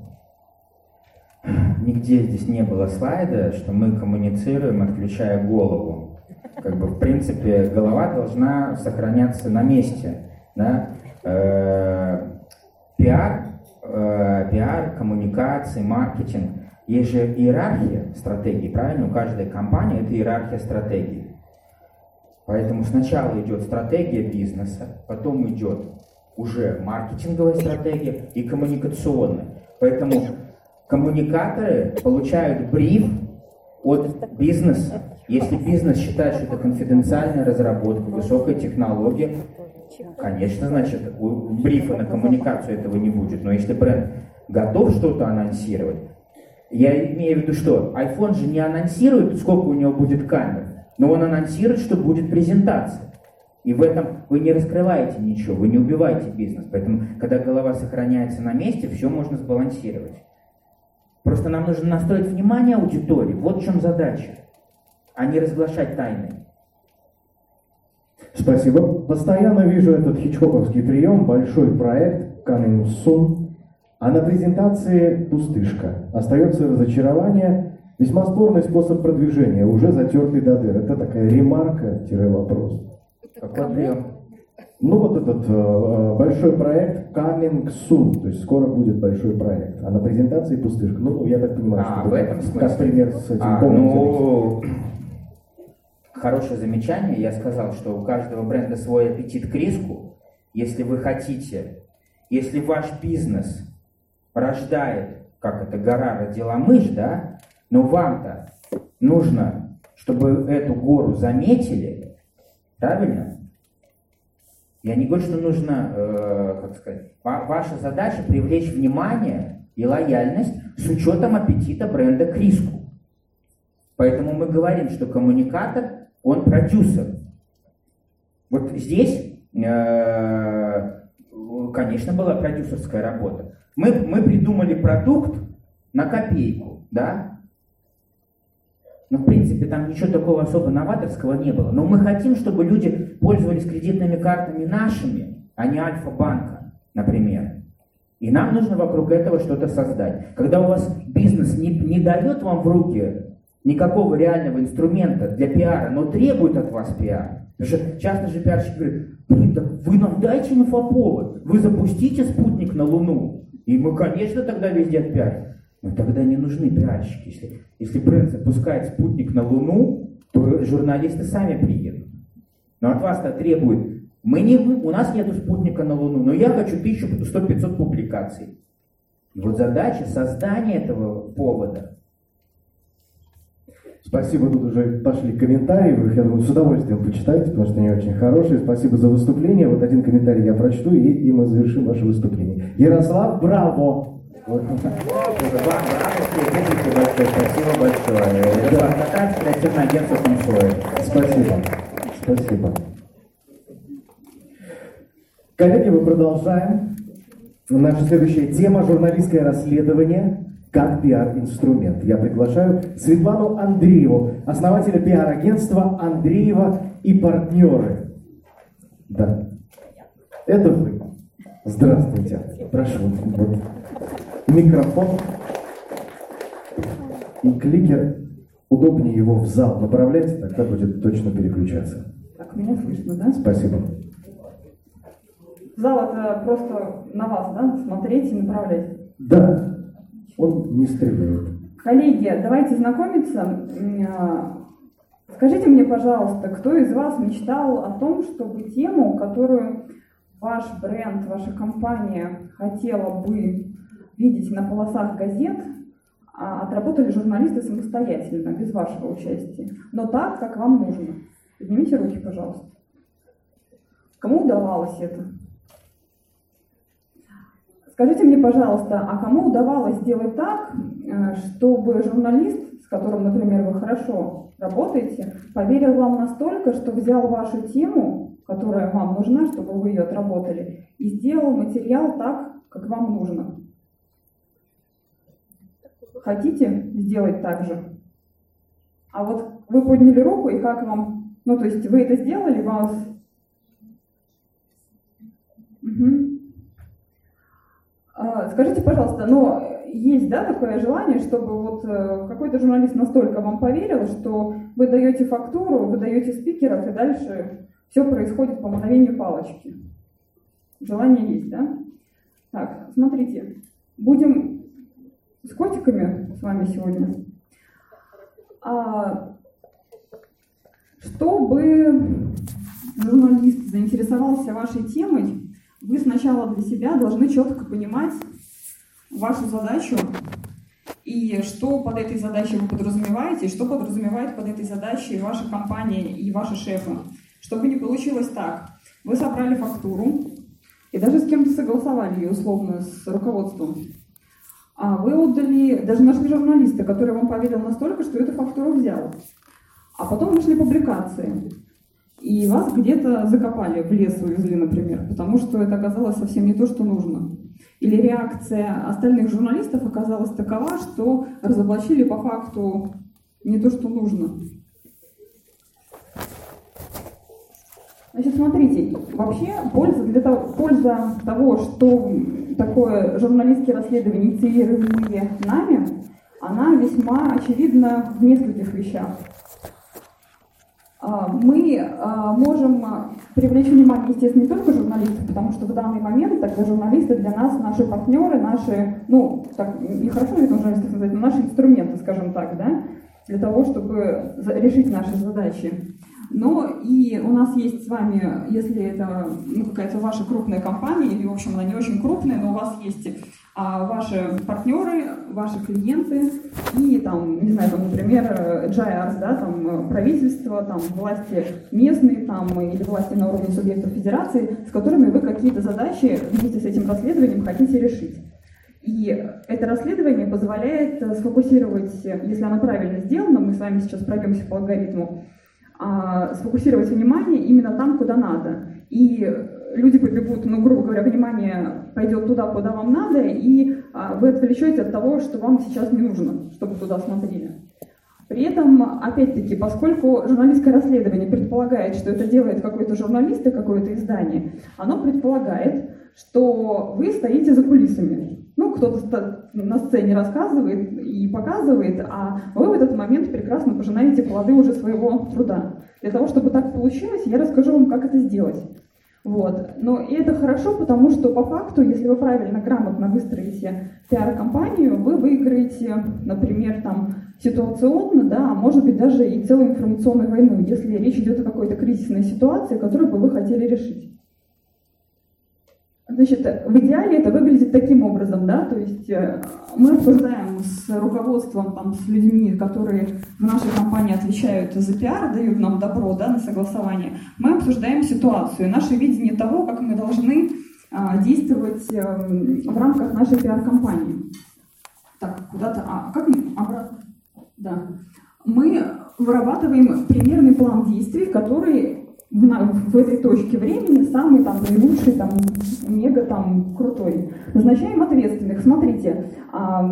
Нигде здесь не было слайда, что мы коммуницируем, отключая голову. Как бы, в принципе, голова должна сохраняться на месте. Да? Э-э- пиар, э- пиар, коммуникации, маркетинг. Есть же иерархия стратегий, правильно? У каждой компании это иерархия стратегий. Поэтому сначала идет стратегия бизнеса, потом идет уже маркетинговая стратегия и коммуникационная. Поэтому коммуникаторы получают бриф от бизнеса. Если бизнес считает, что это конфиденциальная разработка, высокая технология, конечно, значит, у брифа на коммуникацию этого не будет. Но если бренд готов что-то анонсировать, я имею в виду, что iPhone же не анонсирует, сколько у него будет камер, но он анонсирует, что будет презентация. И в этом вы не раскрываете ничего, вы не убиваете бизнес. Поэтому, когда голова сохраняется на месте, все можно сбалансировать. Просто нам нужно настроить внимание аудитории. Вот в чем задача, а не разглашать тайны. Спасибо. Постоянно вижу этот хичкоковский прием, большой проект, coming soon. А на презентации пустышка. Остается разочарование. Весьма спорный способ продвижения, уже затертый до дыр. Это такая ремарка-вопрос. Какой прием? Ну вот этот э, большой проект coming soon, то есть скоро будет большой проект. А на презентации пустышка. Ну, я так понимаю, а, что в этом смысле? Как пример с этим а, полным ну, хорошее замечание. Я сказал, что у каждого бренда свой аппетит к риску. Если вы хотите, если ваш бизнес рождает, как это, гора родила мышь, да, но вам-то нужно, чтобы эту гору заметили, правильно? Я не говорю, что нужно, э, как сказать, ваша задача привлечь внимание и лояльность с учетом аппетита бренда к риску. Поэтому мы говорим, что коммуникатор, он продюсер. Вот здесь, э, конечно, была продюсерская работа. Мы, мы придумали продукт на копейку, да? Но, в принципе, там ничего такого особо новаторского не было. Но мы хотим, чтобы люди пользовались кредитными картами нашими, а не Альфа-банка, например. И нам нужно вокруг этого что-то создать. Когда у вас бизнес не, не дает вам в руки никакого реального инструмента для пиара, но требует от вас пиар, Потому что часто же пиарщик говорит: блин, так вы нам дайте инфоповод, вы запустите спутник на Луну, и мы, конечно, тогда везде отпиарим. Но тогда не нужны пиарщики. Если, если бренд запускает спутник на Луну, то журналисты сами приедут. Но от вас-то требует: мы не, у нас нет спутника на Луну, но я хочу тысячу сто-пятьсот публикаций. И вот задача создания этого повода. Спасибо, тут уже пошли комментарии, вы их, я думаю, с удовольствием почитайте, потому что они очень хорошие. Спасибо за выступление. Вот один комментарий я прочту, и, и мы завершим ваше выступление. Ярослав, браво! Вот. Вам браво, спасибо большое. Ярослав Татарский, креативное агентство «Сумсоид». Спасибо. Спасибо. Коллеги, мы продолжаем. Наша следующая тема — журналистское расследование как пиар-инструмент. Я приглашаю Светлану Андрееву, основателя пиар-агентства «Андреева и партнеры». Да, это вы. Здравствуйте. Прошу. Вот. Микрофон и кликер. Удобнее его в зал направлять, тогда будет точно переключаться. Так, меня слышно, да? Спасибо. Зал — это просто на вас, да? Смотреть и направлять. Да. Он не стреляет. Коллеги, давайте знакомиться. Скажите мне, пожалуйста, кто из вас мечтал о том, чтобы тему, которую ваш бренд, ваша компания хотела бы видеть на полосах газет, отработали журналисты самостоятельно, без вашего участия, но так, как вам нужно? Поднимите руки, пожалуйста. Кому удавалось это? Скажите мне, пожалуйста, а кому удавалось сделать так, чтобы журналист, с которым, например, вы хорошо работаете, поверил вам настолько, что взял вашу тему, которая вам нужна, чтобы вы ее отработали, и сделал материал так, как вам нужно? Хотите сделать так же? А вот вы подняли руку, и как вам... Ну, то есть вы это сделали, вас... Угу. Скажите, пожалуйста, но есть, да, такое желание, чтобы вот какой-то журналист настолько вам поверил, что вы даете фактуру, вы даете спикеров, и дальше все происходит по мановению палочки? Желание есть, да? Так, смотрите, будем с котиками с вами сегодня. А, чтобы журналист заинтересовался вашей темой, вы сначала для себя должны четко понимать вашу задачу и что под этой задачей вы подразумеваете, и что подразумевает под этой задачей ваша компания и ваши шефы. Чтобы не получилось так. Вы собрали фактуру и даже с кем-то согласовали ее условно с руководством. А вы отдали, даже нашли журналиста, который вам поверил настолько, что эту фактуру взял. А потом вышли публикации. И вас где-то закопали, в лес увезли, например, потому что это оказалось совсем не то, что нужно. Или реакция остальных журналистов оказалась такова, что разоблачили по факту не то, что нужно. Значит, смотрите, вообще польза, для того, польза того, что такое журналистские расследования, инициируемые нами, она весьма очевидна в нескольких вещах. Мы можем привлечь внимание, естественно, не только журналистов, потому что в данный момент тогда журналисты для нас наши партнеры, наши, ну, так, нехорошо это журналистов называть, но наши инструменты, скажем так, да, для того, чтобы решить наши задачи. Но и у нас есть с вами, если это ну, какая-то ваша крупная компания, или, в общем, она не очень крупная, но у вас есть а, ваши партнеры, ваши клиенты и, там, не знаю, там, например, джи ай ар, да, там, правительство, там, власти местные там, или власти на уровне субъектов федерации, с которыми вы какие-то задачи вместе с этим расследованием хотите решить. И это расследование позволяет сфокусировать, если оно правильно сделано, мы с вами сейчас пройдемся по алгоритму, сфокусировать внимание именно там, куда надо. И люди побегут, ну, грубо говоря, внимание пойдет туда, куда вам надо, и вы отвлечете от того, что вам сейчас не нужно, чтобы туда смотрели. При этом, опять-таки, поскольку журналистское расследование предполагает, что это делает какой-то журналист и какое-то издание, оно предполагает, что вы стоите за кулисами. Ну, кто-то на сцене рассказывает и показывает, а вы в этот момент прекрасно пожинаете плоды уже своего труда. Для того, чтобы так получилось, я расскажу вам, как это сделать. Вот. Но и это хорошо, потому что по факту, если вы правильно, грамотно выстроите пиар-компанию, вы выиграете, например, там, ситуационно, да, а может быть даже и целую информационную войну, если речь идет о какой-то кризисной ситуации, которую бы вы хотели решить. Значит, в идеале это выглядит таким образом, да, то есть мы обсуждаем с руководством, там, с людьми, которые в нашей компании отвечают за пиар, дают нам добро, да, на согласование, мы обсуждаем ситуацию, наше видение того, как мы должны а, действовать а, в рамках нашей пиар-компании. Так, куда-то, а как мы, обратно, да, мы вырабатываем примерный план действий, который В, в этой точке времени самый там наилучший, там, мега там крутой. Назначаем ответственных. Смотрите, а,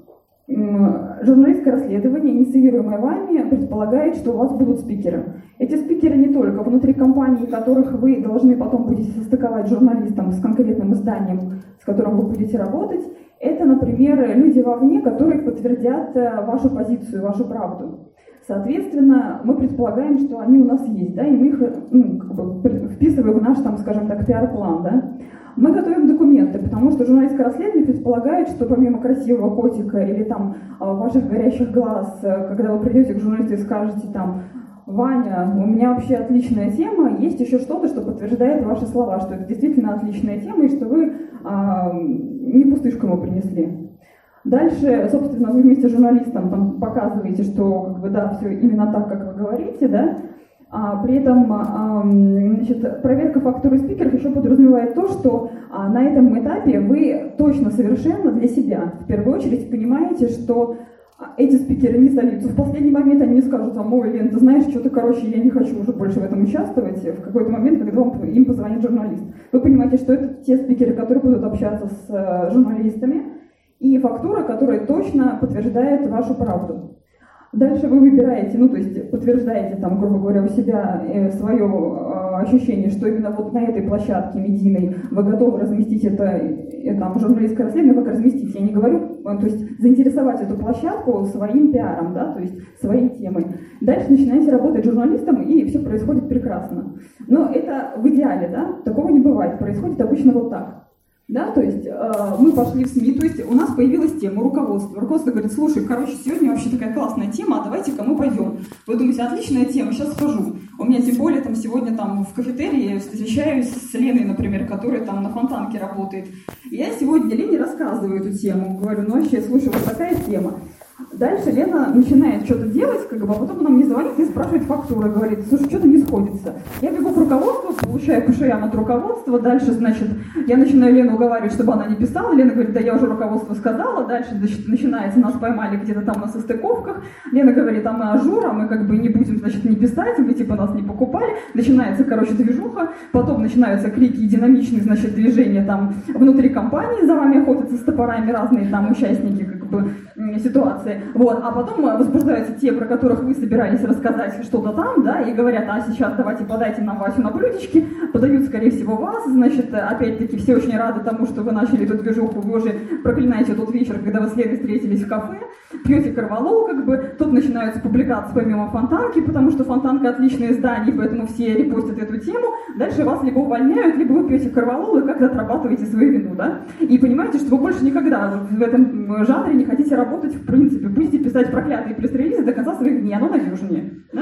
м, журналистское расследование, инициируемое вами, предполагает, что у вас будут спикеры. Эти спикеры не только внутри компании, которых вы должны потом будете состыковать журналистам с конкретным изданием, с которым вы будете работать. Это, например, люди вовне, которые подтвердят вашу позицию, вашу правду. Соответственно, мы предполагаем, что они у нас есть, да, и мы их, ну, как бы вписываем в наш, там, скажем так, пиар-план, да. Мы готовим документы, потому что журналистское расследование предполагает, что помимо красивого котика или там ваших горящих глаз, когда вы придете к журналисту и скажете там: Ваня, у меня вообще отличная тема, есть еще что-то, что подтверждает ваши слова, что это действительно отличная тема и что вы а, не пустышку ему принесли. Дальше, собственно, вы вместе с журналистом там показываете, что как бы, да, все именно так, как вы говорите, да. А при этом а, значит, проверка фактуры спикеров еще подразумевает то, что а, на этом этапе вы точно совершенно для себя в первую очередь понимаете, что эти спикеры не сольются. В последний момент они не скажут вам: ой, Лен, ты знаешь, что-то, короче, я не хочу уже больше в этом участвовать. В какой-то момент, когда вам, им позвонит журналист. Вы понимаете, что это те спикеры, которые будут общаться с uh, журналистами, и фактура, которая точно подтверждает вашу правду. Дальше вы выбираете, ну, то есть подтверждаете, там, грубо говоря, у себя э, свое э, ощущение, что именно вот на этой площадке медийной вы готовы разместить это, э, там, журналистское расследование, как разместить, я не говорю, э, то есть заинтересовать эту площадку своим пиаром, да, то есть своей темой. Дальше начинаете работать журналистом, и все происходит прекрасно. Но это в идеале, да, такого не бывает, происходит обычно вот так. Да, то есть э, мы пошли в СМИ, то есть у нас появилась тема руководства. Руководство говорит: слушай, короче, сегодня вообще такая классная тема, а давайте-ка мы пойдем. Вы думаете: отличная тема, сейчас схожу. У меня тем более там сегодня там в кафетерии встречаюсь с Леной, например, которая там на Фонтанке работает. И я сегодня Лене рассказываю эту тему, говорю: ну вообще, слушай, вот такая тема. Дальше Лена начинает что-то делать, как бы, а потом она мне звонит и спрашивает фактуру, говорит: слушай, что-то не сходится. Я бегу к руководству, получаю по шеям от руководства, дальше, значит, я начинаю Лену уговаривать, чтобы она не писала. Лена говорит: да я уже руководству сказала. Дальше, значит, начинается, нас поймали где-то там на состыковках. Лена говорит: а мы ажур, а мы как бы не будем, значит, не писать, вы типа нас не покупали. Начинается, короче, движуха, потом начинаются крики и динамичные, значит, движения там внутри компании, за вами охотятся с топорами разные там участники, как бы, ситуации. Вот. А потом возбуждаются те, про которых вы собирались рассказать что-то там, да, и говорят: а сейчас давайте подайте нам Васю на блюдечке, подают, скорее всего, вас, значит, опять-таки все очень рады тому, что вы начали эту движуху, вы уже проклинаете тот вечер, когда вы с Леной встретились в кафе, пьете корвалол, как бы, тут начинаются публикации помимо Фонтанки, потому что Фонтанка отличное издание, поэтому все репостят эту тему, дальше вас либо увольняют, либо вы пьете корвалол и как-то отрабатываете свою вину, да, и понимаете, что вы больше никогда в этом жанре не хотите работать в принципе, будете писать проклятые пресс-релизы до конца своих дней, оно надежнее, да?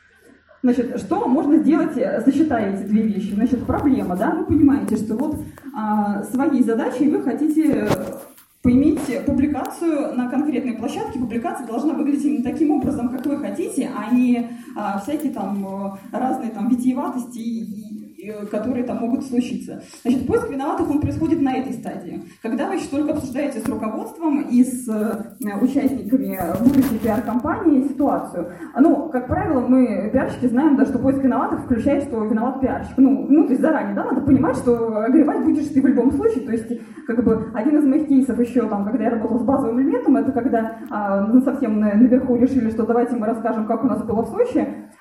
Значит, что можно сделать, сочетая эти две вещи? Значит, проблема, да, вы понимаете, что вот а, своей задачей вы хотите поиметь публикацию на конкретной площадке. Публикация должна выглядеть именно таким образом, как вы хотите, а не а, всякие там разные там витиеватости, и, и, которые там могут случиться. Значит, поиск виноватых, он происходит на этой стадии. Когда вы еще только обсуждаете с руководством и с э, участниками будущей пиар-компании ситуацию. Ну, как правило, мы, пиарщики, знаем, да, что поиск виноватых включает, что виноват пиарщик. Ну, ну, то есть заранее, да, надо понимать, что огревать будешь ты в любом случае. То есть, как бы, один из моих кейсов еще, там, когда я работала с базовым элементом, это когда а, совсем наверху решили, что давайте мы расскажем, как у нас было в Сочи.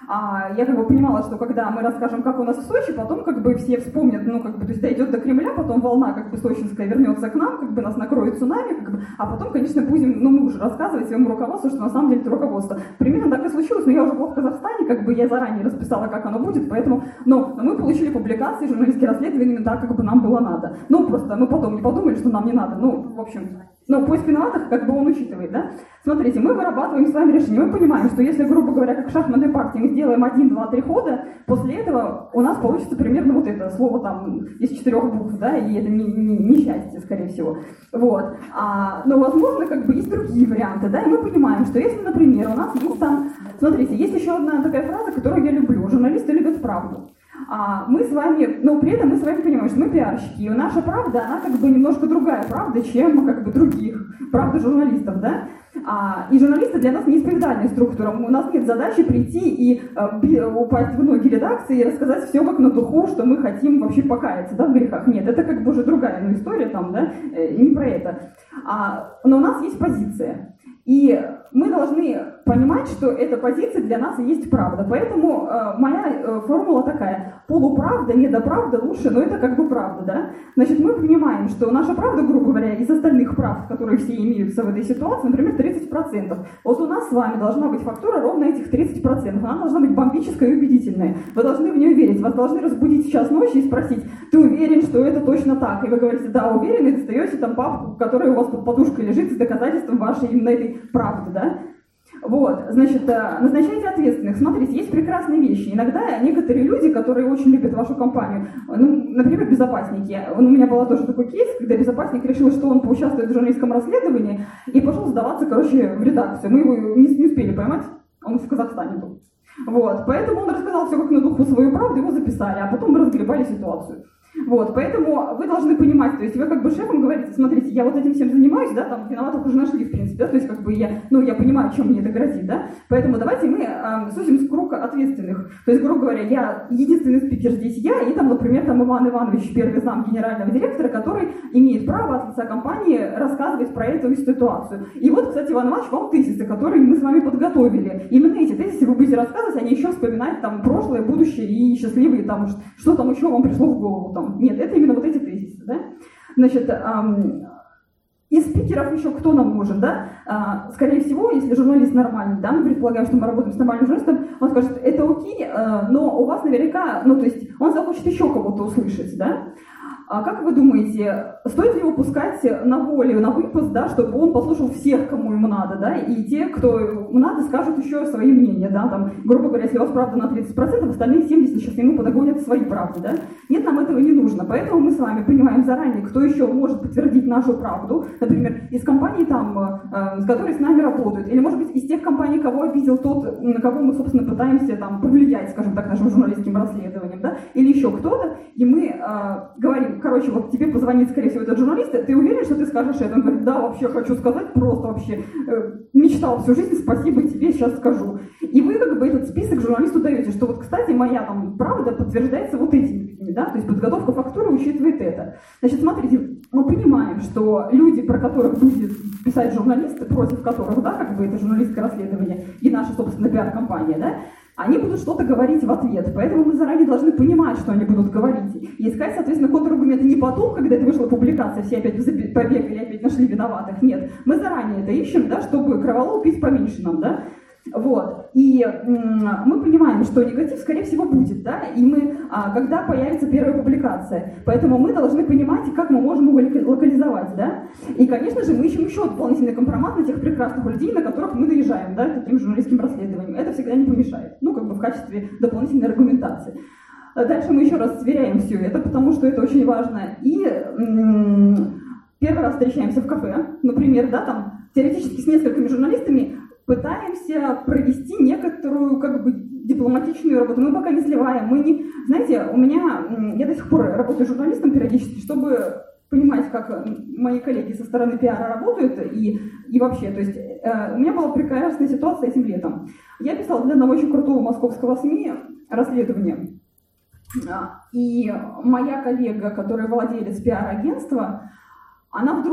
А я как бы понимала, что когда мы расскажем, как у нас в Сочи, потом как бы все вспомнят, ну как бы, то есть дойдет до Кремля, потом волна как бы сочинская вернется к нам, как бы нас накроет цунами, как бы, а потом, конечно, будем, ну мы уже рассказывать своему руководству, что на самом деле это руководство. Примерно так и случилось, но я уже была в Казахстане, как бы я заранее расписала, как оно будет, поэтому, но, но мы получили публикации, журналистские расследования именно так, как бы нам было надо. Ну просто мы потом не подумали, что нам не надо, ну в общем, но поиск виноватых как бы он учитывает, да. Смотрите, мы вырабатываем с вами решение, мы понимаем, что если, грубо говоря, как в шахматной партии мы сделаем один, два, три хода, после этого у нас получится примерно вот это слово там из четырех букв, да, и это не, не, не счастье, скорее всего. Вот. А, но, возможно, как бы есть другие варианты, да, и мы понимаем, что если, например, у нас есть там, смотрите, есть еще одна такая фраза, которую я люблю, журналисты любят правду. А мы с вами, но при этом мы с вами понимаем, что мы пиарщики, и наша правда, она как бы немножко другая правда, чем как бы других, правда журналистов, да? А, и журналисты для нас не исповедальная структура, у нас нет задачи прийти и а, упасть в ноги редакции и рассказать все как на духу, что мы хотим вообще покаяться, да, в грехах. Нет, это как бы уже другая ну, история там, да, не про это. А, но у нас есть позиция. И мы должны понимать, что эта позиция для нас и есть правда. Поэтому э, моя э, формула такая: полуправда, недоправда лучше, но это как бы правда, да? Значит, мы понимаем, что наша правда, грубо говоря, из остальных правд, которые все имеются в этой ситуации, например, тридцать процентов. Вот у нас с вами должна быть фактура ровно этих тридцать процентов. Она должна быть бомбическая и убедительная. Вы должны в нее верить. Вас должны разбудить в час ночи и спросить: ты уверен, что это точно так? И вы говорите: да, уверен, и достаете там папку, которая у вас под подушкой лежит с доказательством вашей именно этой правды, да? Вот, значит, назначайте ответственных. Смотрите, есть прекрасные вещи. Иногда некоторые люди, которые очень любят вашу компанию, ну, например, безопасники. У меня был тоже такой кейс, когда безопасник решил, что он поучаствует в журналистском расследовании и пошел сдаваться, короче, в редакцию. Мы его не, не успели поймать, он в Казахстане был. Вот, поэтому он рассказал все как на духу свою правду, его записали, а потом мы разгребали ситуацию. Вот, поэтому вы должны понимать, то есть вы как бы шефом говорите: смотрите, я вот этим всем занимаюсь, да, там виноватых уже нашли, в принципе, да, то есть как бы я, ну, я понимаю, чем мне это грозит, да, поэтому давайте мы э, сузим круг ответственных, то есть, грубо говоря, я единственный спикер здесь я, и там, например, там Иван Иванович, первый зам генерального директора, который имеет право от лица компании рассказывать про эту ситуацию. И вот, кстати, Иван Иванович, вам тезисы, которые мы с вами подготовили. Именно эти тезисы вы будете рассказывать, а не еще вспоминать там прошлое, будущее и счастливые, там, что там еще вам пришло в голову, там. Нет, это именно вот эти тезисы, да? Значит, эм, из спикеров еще кто нам нужен, да? А, скорее всего, если журналист нормальный, да, мы предполагаем, что мы работаем с нормальным журналистом, он скажет: это окей, э, но у вас наверняка, ну, то есть он захочет еще кого-то услышать, да? А как вы думаете, стоит ли его пускать на волю, на выпуск, да, чтобы он послушал всех, кому ему надо, да, и те, кто ему надо, скажут еще свои мнения, да, там, грубо говоря, если у вас правда на тридцать процентов, остальные семьдесят процентов сейчас ему подогонят свои правды, да. Нет, нам этого не нужно, поэтому мы с вами понимаем заранее, кто еще может подтвердить нашу правду, например, из компаний, там, э, с которой с нами работают, или, может быть, из тех компаний, кого обидел тот, на кого мы, собственно, пытаемся, там, повлиять, скажем так, нашим журналистским расследованием, да, или еще кто-то, и мы э, говорим: короче, вот тебе позвонит, скорее всего, этот журналист, ты уверен, что ты скажешь это? Он говорит: да, вообще хочу сказать, просто вообще э, мечтал всю жизнь, спасибо тебе, сейчас скажу. И вы как бы этот список журналисту даете, что вот, кстати, моя там правда подтверждается вот этими людьми, да, то есть подготовка фактуры учитывает это. Значит, смотрите, мы понимаем, что люди, про которых будет писать журналисты, против которых, да, как бы это журналистское расследование и наша, собственно, пиар-компания, да, они будут что-то говорить в ответ, поэтому мы заранее должны понимать, что они будут говорить, и искать, соответственно, контраргументы не потом, когда это вышла публикация, все опять побегали, опять нашли виноватых, нет, мы заранее это ищем, да, чтобы кроволол пить поменьше нам, да, вот, и м- мы понимаем, что негатив, скорее всего, будет, да, и мы, а, когда появится первая публикация, поэтому мы должны понимать, как мы можем его локализовать, да, и, конечно же, мы ищем еще дополнительный компромат на тех прекрасных людей, на которых мы доезжаем, да, таким журналистским расследованием, это всегда не помешает, ну, как бы в качестве дополнительной аргументации. Дальше мы еще раз сверяем все это, потому что это очень важно, и м- первый раз встречаемся в кафе, например, да, там, теоретически с несколькими журналистами, пытаемся провести некоторую, как бы, дипломатичную работу. Мы пока не сливаем, мы не... Знаете, у меня... Я до сих пор работаю журналистом периодически, чтобы понимать, как мои коллеги со стороны пиара работают и, и вообще. То есть э, у меня была прекрасная ситуация этим летом. Я писала для одного очень крутого московского СМИ расследование. И моя коллега, которая владелец пиар-агентства, она вдруг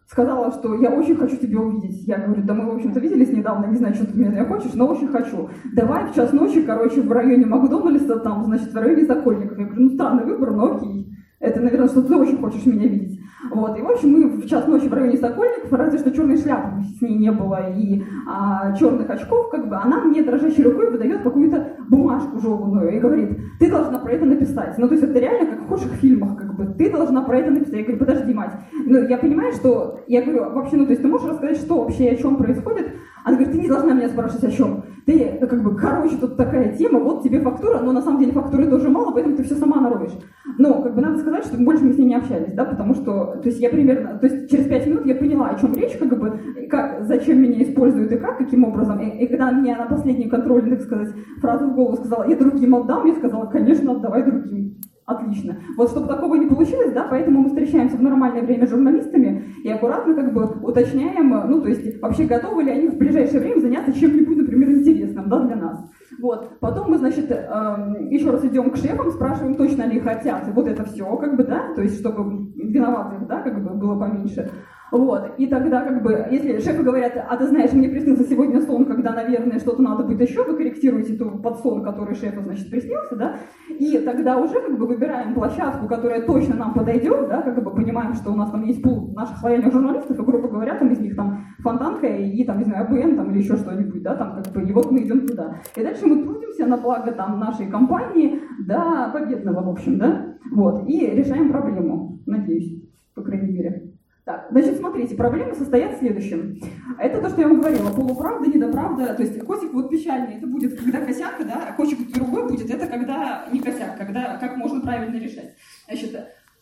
сказала, что я очень хочу тебя увидеть. Я говорю, да мы, в общем-то, виделись недавно, не знаю, что ты меня хочешь, но очень хочу. Давай в час ночи, короче, в районе Макдональдса, там, значит, в районе Сокольников. Я говорю, ну, странный выбор, но окей. Это, наверное, что ты очень хочешь меня видеть. Вот, и, в общем, мы в час ночи в районе Сокольников, разве что черной шляпы с ней не было и а, черных очков, как бы, она мне дрожащей рукой выдает какую-то бумажку жеванную и говорит, ты должна про это написать. Ну, то есть это реально как в худших фильмах, как бы, ты должна про это написать. Я говорю, подожди, мать. Ну, я понимаю, что, я говорю, вообще, ну, то есть ты можешь рассказать, что вообще, о чем происходит? Она говорит, ты не должна меня спрашивать, о чем. Ты, как бы, короче, тут такая тема, вот тебе фактура, но на самом деле фактуры тоже мало, поэтому ты все сама нароешь. Но, как бы, надо сказать, что больше мы с ней не общались, да, потому что, то есть я примерно, то есть через пять минут я поняла, о чем речь, как бы, как, зачем меня используют и как, каким образом. И, и когда мне на последней контрольной, так сказать, фразу в голову сказала, я другим отдам, я сказала, конечно, отдавай другим. Отлично. Вот чтобы такого не получилось, да, поэтому мы встречаемся в нормальное время с журналистами и аккуратно как бы уточняем, ну, то есть вообще готовы ли они в ближайшее время заняться чем-нибудь, например, интересным, да, для нас. Вот. Потом мы, значит, э, еще раз идем к шефам, спрашиваем, точно ли хотят вот это все, как бы, да, то есть чтобы виноватых, да, как бы было поменьше. Вот, и тогда, как бы, если шефы говорят, а ты знаешь, мне приснился сегодня сон, когда, наверное, что-то надо будет еще, вы корректируете ту подсон, который шефу, значит, приснился, да, и тогда уже, как бы, выбираем площадку, которая точно нам подойдет, да, как бы, понимаем, что у нас там есть пул наших лояльных журналистов, и, грубо говоря, там из них там Фонтанка и, там, не знаю, АБН, там, или еще что-нибудь, да, там, как бы, и вот мы идем туда. И дальше мы трудимся на благо, там, нашей компании до победного, в общем, да, вот, и решаем проблему, надеюсь, по крайней мере. Так, значит, смотрите, проблемы состоят в следующем. Это то, что я вам говорила, полуправда, недоправда, то есть котик вот печальный, это будет, когда косяк, да, котик другой будет, это когда не косяк, когда как можно правильно решать. Значит,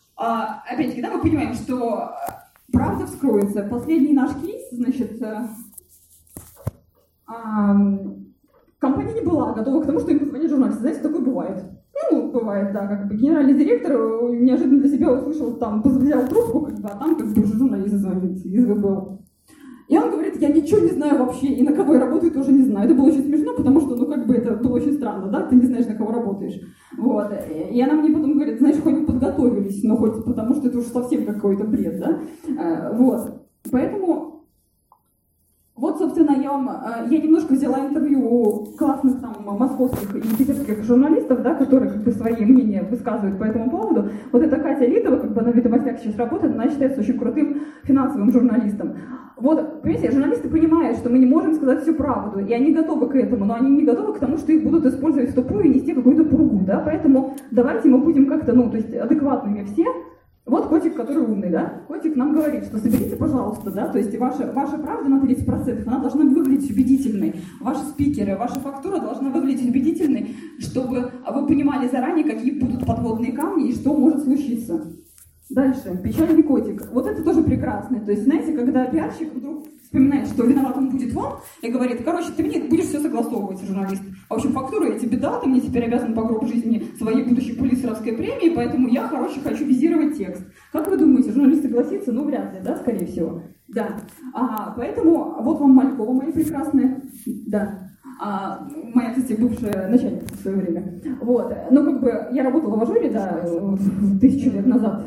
а, опять-таки, да, мы понимаем, что правда вскроется. Последний наш кейс, значит, а, компания не была готова к тому, что им позвонят журналисты. Знаете, такое бывает. Ну, бывает, да, как бы генеральный директор неожиданно для себя услышал, там, взял трубку, как бы, а там, как бы, журналист звонит из ВБО. И он говорит, я ничего не знаю вообще, и на кого я работаю, тоже не знаю. Это было очень смешно, потому что, ну, как бы, это было очень странно, да, ты не знаешь, на кого работаешь. Вот. И она мне потом говорит, знаешь, хоть мы подготовились, но хоть потому что это уж совсем какой-то бред, да. Вот. Поэтому... Вот, собственно, я, вам, я немножко взяла интервью у классных там московских и питерских журналистов, да, которые как бы свои мнения высказывают по этому поводу. Вот эта Катя Литова, как бы она в «Ведомостях» сейчас работает, она считается очень крутым финансовым журналистом. Вот, понимаете, журналисты понимают, что мы не можем сказать всю правду, и они готовы к этому, но они не готовы к тому, что их будут использовать в тупую и нести какую-то пургу, да, поэтому давайте мы будем как-то, ну, то есть адекватными все. Вот котик, который умный, да? Котик нам говорит, что соберите, пожалуйста, да, то есть ваша, ваша правда на тридцать процентов, она должна выглядеть убедительной. Ваши спикеры, ваша фактура должна выглядеть убедительной, чтобы вы понимали заранее, какие будут подводные камни и что может случиться. Дальше, печальный котик. Вот это тоже прекрасно. То есть, знаете, когда пиарщик вдруг вспоминает, что виноват он будет он, и говорит, короче, ты мне будешь все согласовывать, журналист. В общем, фактуру я тебе дал, ты мне теперь обязан по гроб жизни своей будущей пулитцеровской премии, поэтому я, короче, хочу визировать текст. Как вы думаете, журналист согласится? Ну, вряд ли, да, скорее всего. Да. А, поэтому вот вам Малькова, мои прекрасные. Да. А, моя, кстати, бывшая начальница в свое время. Вот. Ну, как бы, я работала в Ажуре, да, тысячу лет назад.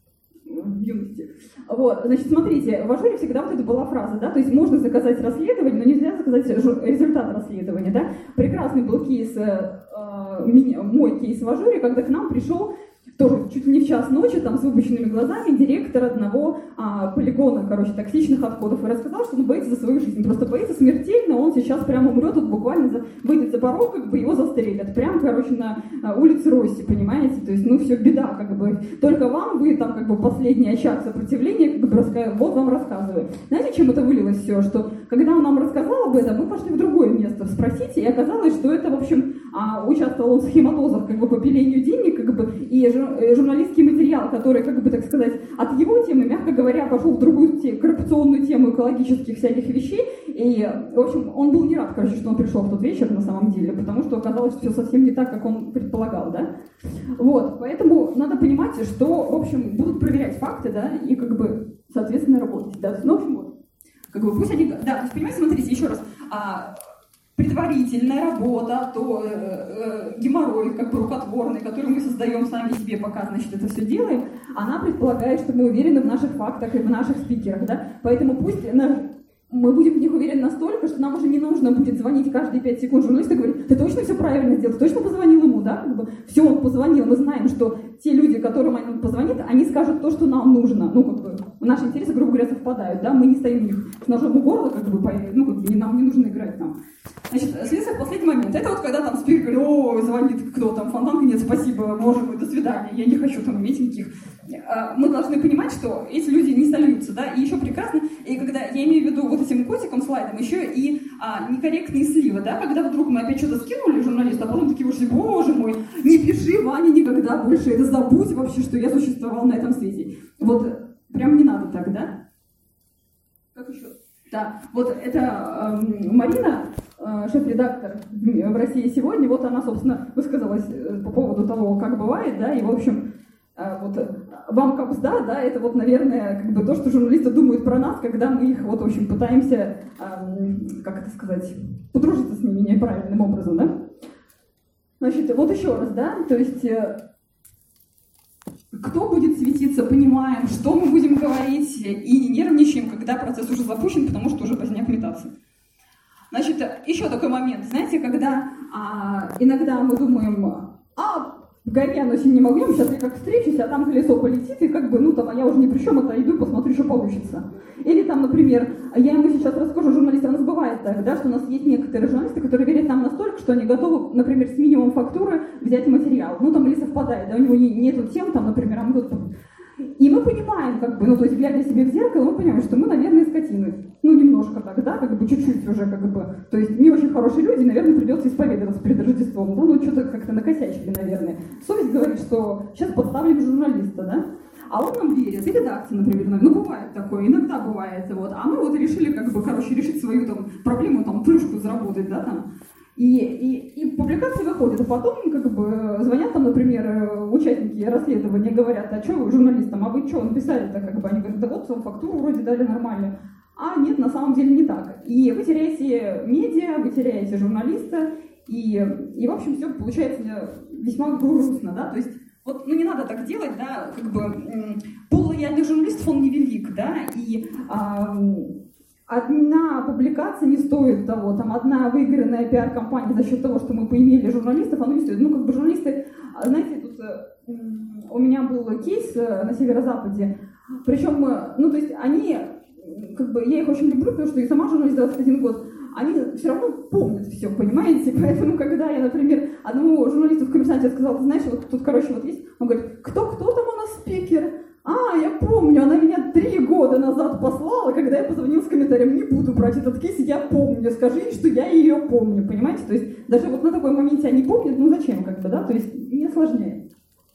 В юности. Вот, значит, смотрите, в Ажуре всегда вот это была фраза, да, то есть можно заказать расследование, но нельзя заказать результат расследования, да. Прекрасный был кейс, э, меня, мой кейс в Ажуре, когда к нам пришел тоже чуть ли не в час ночи, там, с выпущенными глазами, директор одного а, полигона, короче, токсичных отходов, и рассказал, что он боится за свою жизнь, просто боится смертельно, он сейчас прямо умрет, вот буквально за, выйдет за порог, как бы его застрелят, прям, короче, на а, улице Росси, понимаете, то есть, ну, все, беда, как бы, только вам, вы там, как бы, последний очаг сопротивления, как бы, раска... вот вам рассказываю. Знаете, чем это вылилось все, что, когда он нам рассказал об этом, мы пошли в другое место спросить, и оказалось, что это, в общем, а, участвовал он в схематозах, как бы, по пилению денег, как бы, и журналистский материал, который, как бы, так сказать, от его темы, мягко говоря, пошел в другую те, коррупционную тему экологических всяких вещей. И, в общем, он был не рад, короче, что он пришел в тот вечер на самом деле, потому что оказалось, что все совсем не так, как он предполагал, да. Вот, поэтому надо понимать, что, в общем, будут проверять факты, да, и, как бы, соответственно, работать, да. Ну, в общем, вот, как бы, пусть они, да, то есть, понимаете, смотрите, еще раз, а, предварительная работа, то э, э, геморрой, как бы рукотворный, который мы создаем сами себе, пока, значит, это все делаем, она предполагает, что мы уверены в наших фактах и в наших спикерах, да, поэтому пусть на, мы будем в них уверены настолько, что нам уже не нужно будет звонить каждые пять секунд журналисту и говорить: ты точно все правильно сделал, ты точно позвонил ему, да, как бы, все, он позвонил, мы знаем, что те люди, которым он позвонит, они скажут то, что нам нужно, ну, как бы, наши интересы, грубо говоря, совпадают, да, мы не стоим у них с ножом у горла, как бы, ну, как бы, нам не нужно играть там. Значит, следующий, последний момент, это вот когда там спикер говорит: о, звонит кто там, Фонтанка, нет, спасибо, боже мой, до свидания, я не хочу там иметь никаких. Мы должны понимать, что эти люди не сольются, да, и еще прекрасно, и когда, я имею в виду вот этим котиком, слайдом, еще и а, некорректные сливы, да, когда вдруг мы опять что-то скинули журналисту, а потом такие ушли: боже мой, не пиши, Ваня, никогда больше, это забудь вообще, что я существовал на этом свете. Вот прям не надо так, да? Как еще? Да, вот это э, Марина, э, шеф-редактор в России сегодня, вот она, собственно, высказалась по поводу того, как бывает, да, и, в общем, э, вот вам капсда, да, это вот, наверное, как бы то, что журналисты думают про нас, когда мы их, вот, в общем, пытаемся, э, как это сказать, подружиться с ними неправильным образом, да. Значит, вот еще раз, да, то есть... Э, кто будет светиться, понимаем, что мы будем говорить, и не нервничаем, когда процесс уже запущен, потому что уже поздняк метаться. Значит, еще такой момент, знаете, когда а, иногда мы думаем: а, в горе оно сильно не могу, сейчас я как встречусь, а там колесо полетит, и как бы, ну, там, а я уже ни при чем, отойду, посмотрю, что получится. Или там, например, я ему сейчас расскажу, журналисты, у нас бывает так, да, что у нас есть некоторые журналисты, которые верят нам настолько, что они готовы, например, с минимумом фактуры взять материал. Ну, там, или совпадает, да, у него не, нету тем, там, например, а мы тут... И мы понимаем, как бы, ну, то есть, глядя себе в зеркало, мы понимаем, что мы, наверное, скотины. Ну, немножко так, да, как бы, чуть-чуть уже, как бы, то есть, не очень хорошие люди, наверное, придется исповедоваться перед Рождеством, да, ну, что-то как-то накосячили, наверное. Совесть говорит, что сейчас подставим журналиста, да, а он нам верит, и редакция, например, ну, бывает такое, иногда бывает, вот, а мы вот решили, как бы, короче, решить свою, там, проблему, там, плюшку заработать, да, там. И, и, и публикации выходят, а потом как бы звонят там, например, участники расследования, говорят: а что вы журналистам, а вы что написали-то, как бы, они говорят: да вот вам фактуру вроде дали нормально. А нет, на самом деле не так. И вы теряете медиа, вы теряете журналиста, и, и в общем, все получается весьма грустно, да, то есть вот, ну, не надо так делать, да, как бы пул лояльных журналистов, он невелик, да, и... А, одна публикация не стоит того, там одна выигранная пиар-компания за счет того, что мы поимели журналистов, она не стоит. Ну, как бы журналисты, знаете, тут у меня был кейс на северо-западе, причем, ну, то есть они, как бы, я их очень люблю, потому что и сама журналист двадцать один год, они все равно помнят все, понимаете? Поэтому, когда я, например, одному журналисту в «Коммерсанте» сказала: ты знаешь, вот тут, короче, вот есть, он говорит: кто-кто там у нас спикер? А, я помню, она меня три года назад послала, когда я позвонила с комментарием: не буду брать этот кейс, я помню, скажи ей, что я ее помню, понимаете? То есть даже вот на такой моменте они помнят, ну зачем, как бы, да, то есть не осложняет.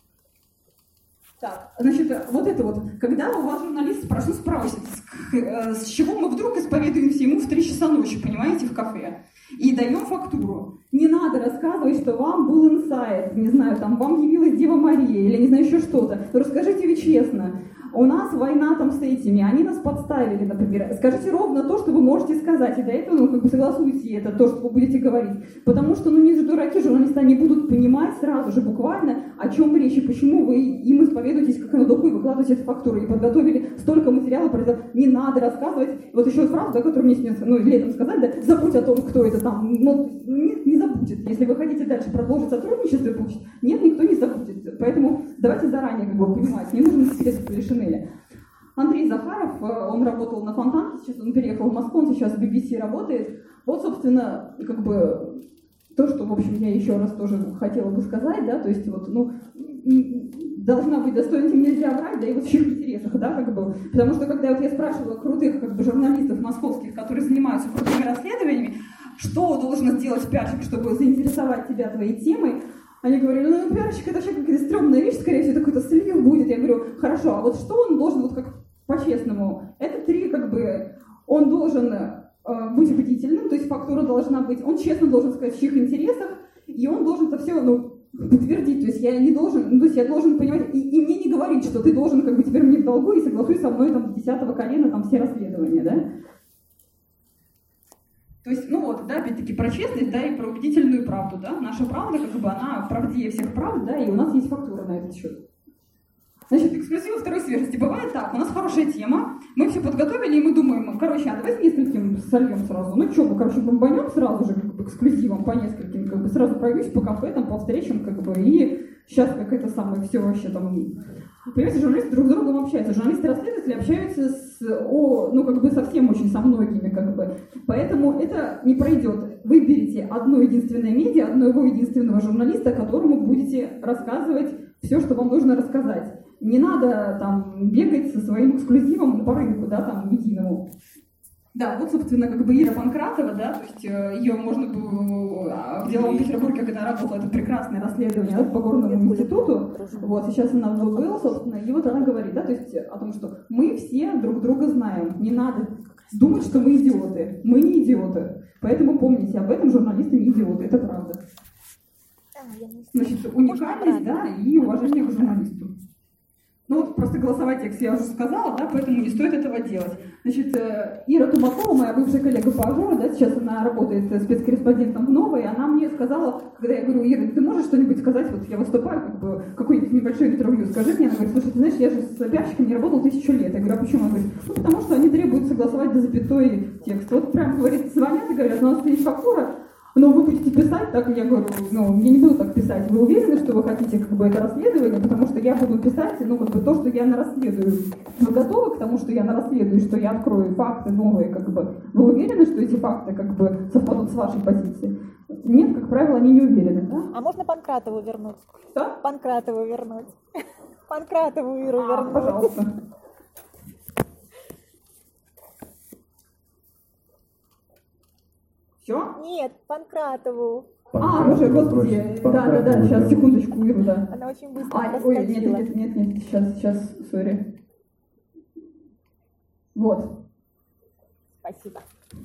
Так, значит, вот это вот, когда у вас журналист, прошу спросить, с, с чего мы вдруг исповедуемся ему в три часа ночи, понимаете, в кафе, и даем фактуру. Не надо рассказывать, что вам был инсайт, не знаю, там, вам явилась Дева Мария, или не знаю, еще что-то. Расскажите вы честно. У нас война там с этими, они нас подставили, например. Скажите ровно то, что вы можете сказать, и до этого, ну, как бы согласуйте это, то, что вы будете говорить. Потому что, ну, не же дураки, журналисты, они будут понимать сразу же буквально, о чем речь, и почему вы им исповедуетесь, как на духу, и выкладываете эту фактуру, и подготовили столько материала, не надо рассказывать. Вот еще фразу, да, которую мне снес, ну, летом сказали, да, забудь о том, кто это там. Ну, нет, не забудет. Если вы хотите дальше продолжить сотрудничество и получить, нет, никто не забудет. Поэтому давайте заранее, как бы, понимать, не нужно секретов лишены. Андрей Захаров, он работал на Фонтанке, сейчас он переехал в Москву, он сейчас в би би си работает. Вот, собственно, как бы то, что, в общем, я еще раз тоже хотела бы сказать, да, то есть вот, ну, должна быть достойной, нельзя врать, да, и вот в чьих интересах, да, как бы, потому что когда вот я спрашивала крутых, как бы, журналистов московских, которые занимаются крутыми расследованиями, что должен сделать пиарщик, чтобы заинтересовать тебя твоей темой, они говорили: ну, пиарщик — это вообще какая-то стрёмная вещь, скорее всего, какой-то слив будет. Я говорю: хорошо, а вот что он должен, вот как по-честному, это три, как бы, он должен э, быть убедительным, то есть фактура должна быть, он честно должен сказать, в чьих интересах, и он должен это все, ну, подтвердить, то есть я не должен, ну, то есть я должен понимать, и, и мне не говорить, что ты должен, как бы, теперь мне в долгу и согласуй со мной, там, десятого колена, там, все расследования, да. То есть, ну вот, да, опять-таки, про честность, да, и про убедительную правду, да. Наша правда, как бы, она правдивее всех правд, да, и у нас есть фактура на этот счет. Значит, эксклюзивы второй свежести. Бывает так, у нас хорошая тема, мы все подготовили, и мы думаем, короче, а давайте нескольким сольем сразу. Ну что, мы, короче, бомбанем сразу же, как бы, эксклюзивом по нескольким, как бы, сразу пройдусь по кафе, там, по встречам, как бы, и сейчас как это самое, все вообще там... Понимаете, журналисты друг с другом общаются, журналисты-расследователи общаются с, о, ну, как бы, совсем очень со многими, как бы, поэтому это не пройдет. Выберите одно единственное медиа, одного единственного журналиста, которому будете рассказывать все, что вам нужно рассказать. Не надо там бегать со своим эксклюзивом по рынку, да, там, медийному. Да, вот, собственно, как бы Ира Панкратова, да, то есть ее можно было в деловом Петербурге, когда работала, это прекрасное расследование, да, по Горному институту, вот, сейчас она в ВВЛ, собственно, и вот она говорит, да, то есть о том, что мы все друг друга знаем, не надо думать, что мы идиоты, мы не идиоты, поэтому помните, об этом журналисты не идиоты, это правда. Значит, уникальность, да, и уважение к журналисту. Ну вот просто голосовой текст я уже сказала, да, поэтому не стоит этого делать. Значит, Ира Тумакова, моя бывшая коллега по Ажуру, да, сейчас она работает спецкорреспондентом в Новой, она мне сказала, когда я говорю, Ира, ты можешь что-нибудь сказать, вот я выступаю, как бы, какое-нибудь небольшое интервью, скажи мне, она говорит, слушай, ты знаешь, я же с пиарщиком не работала тысячу лет. Я говорю, а почему? Она говорит, ну потому что они требуют согласовать до запятой текст. Вот прям, говорит, звонят и говорят, ну у нас есть фактура, но вы будете писать, так я говорю, ну, я не буду так писать. Вы уверены, что вы хотите, как бы, это расследование? Потому что я буду писать, ну, как бы, то, что я нарасследую. Вы готовы к тому, что я нарасследую, что я открою факты новые, как бы? Вы уверены, что эти факты, как бы, совпадут с вашей позицией? Нет, как правило, они не уверены, да? А можно Панкратову вернуть? Что? Панкратову вернуть. Панкратову Иру а, вернуть. Пожалуйста. Все? Нет, Панкратову. А, уже, господи, да-да-да, сейчас, секундочку, Иру, да. Она очень быстро а, проскочила. Ой, нет, нет, нет, нет, сейчас, сейчас, сори. Вот. Спасибо.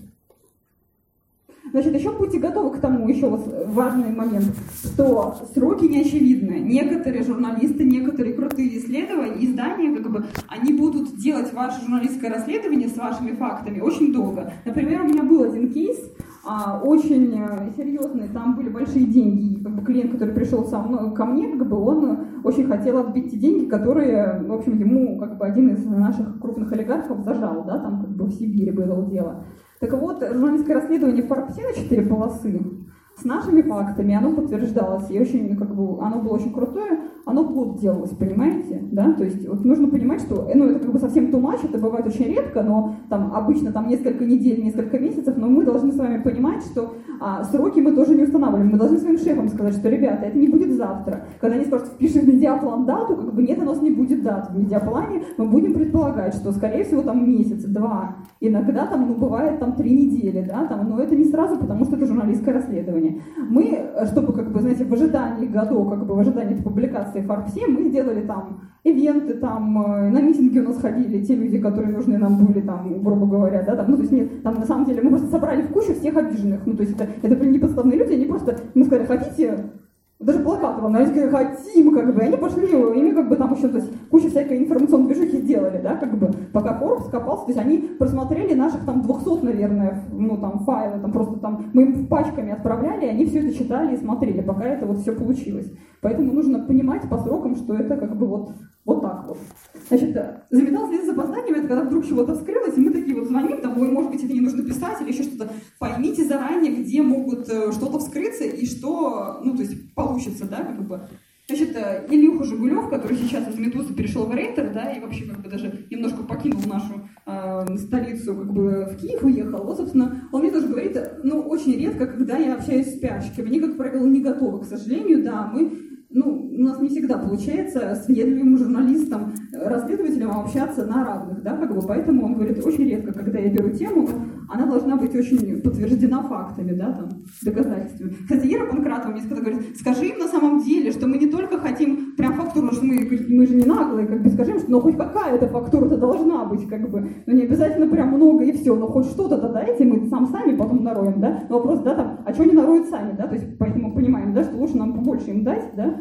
Значит, еще будьте готовы к тому, еще вот важный момент, что сроки не очевидны. Некоторые журналисты, некоторые крутые исследования, издания, как бы, они будут делать ваше журналистское расследование с вашими фактами очень долго. Например, у меня был один кейс, а, очень серьезный, там были большие деньги. Как бы, клиент, который пришел со мной, ко мне, как бы, он очень хотел отбить те деньги, которые, в общем, ему, как бы, один из наших крупных олигархов зажал, да, там, как бы, в Сибири было дело. Так вот, журналистское расследование в Форбсе на четыре полосы с нашими фактами, оно подтверждалось, и очень, как бы, оно было очень крутое, оно плохо делалось, понимаете, да, то есть вот нужно понимать, что, ну, это как бы совсем too much, это бывает очень редко, но там обычно там несколько недель, несколько месяцев, но мы должны с вами понимать, что а, сроки мы тоже не устанавливаем, мы должны своим шефам сказать, что, ребята, это не будет завтра, когда они скажут, впиши в медиаплан дату, как бы, нет, у нас не будет дат, в медиаплане мы будем предполагать, что, скорее всего, там месяц, два, иногда там, ну, бывает там три недели, да, там, но это не сразу, потому что это журналистское расследование. Мы, чтобы, как бы, знаете, в ожидании годов, как бы в ожидании публикации в Форбсе, мы сделали там ивенты, там на митинги у нас ходили те люди, которые нужны нам были, там, грубо говоря, да, там, ну, то есть нет, там на самом деле мы просто собрали в кучу всех обиженных, ну, то есть это, это были неподставные люди, они просто, мы сказали, хотите, даже плакат вам, они сказали, хотим, как бы, они пошли, ими, как бы, там еще, то есть, кучу всякой информационной движухи сделали, да, как бы, пока Forbes копался, то есть, они просмотрели наших, там, двухсот, наверное, ну, там, файлы, там, просто, там, мы им пачками отправляли, и они все это читали и смотрели, пока это вот все получилось. Поэтому нужно понимать по срокам, что это, как бы, вот, вот так вот. Значит, заметал след с запозданием, это когда вдруг чего-то вскрылось, и мы такие вот звоним, там, ой, может быть, это не нужно писать, или еще что-то. Поймите заранее, где могут что-то вскрыться, и что, ну, то есть, получится, да, как бы. Значит, Ильюха Жигулев, который сейчас из Медузы перешел в Рейтер, да, и вообще, как бы, даже немножко покинул нашу э, столицу, как бы, в Киев уехал, вот, собственно, он мне тоже говорит, ну, очень редко, когда я общаюсь с пиарщиками, они, как правило, не готовы, к сожалению, да, мы, ну, у нас не всегда получается с въедливым журналистом, расследователем общаться на равных, да, как бы, поэтому он говорит, очень редко, когда я беру тему, она должна быть очень подтверждена фактами, да, там, доказательствами. Кстати, Ира Панкратова мне сказала, говорит, скажи им на самом деле, что мы не только хотим прям фактуру, что мы, мы же не наглые, как бы, скажи им, что ну, хоть какая-то фактура-то должна быть, как бы, ну, не обязательно прям много и все, но хоть что-то-то дайте, мы сам сами потом нароем, да, но вопрос, да, там, а что они нароют сами, да, то есть, поэтому понимаем, да, что лучше нам побольше им дать, да.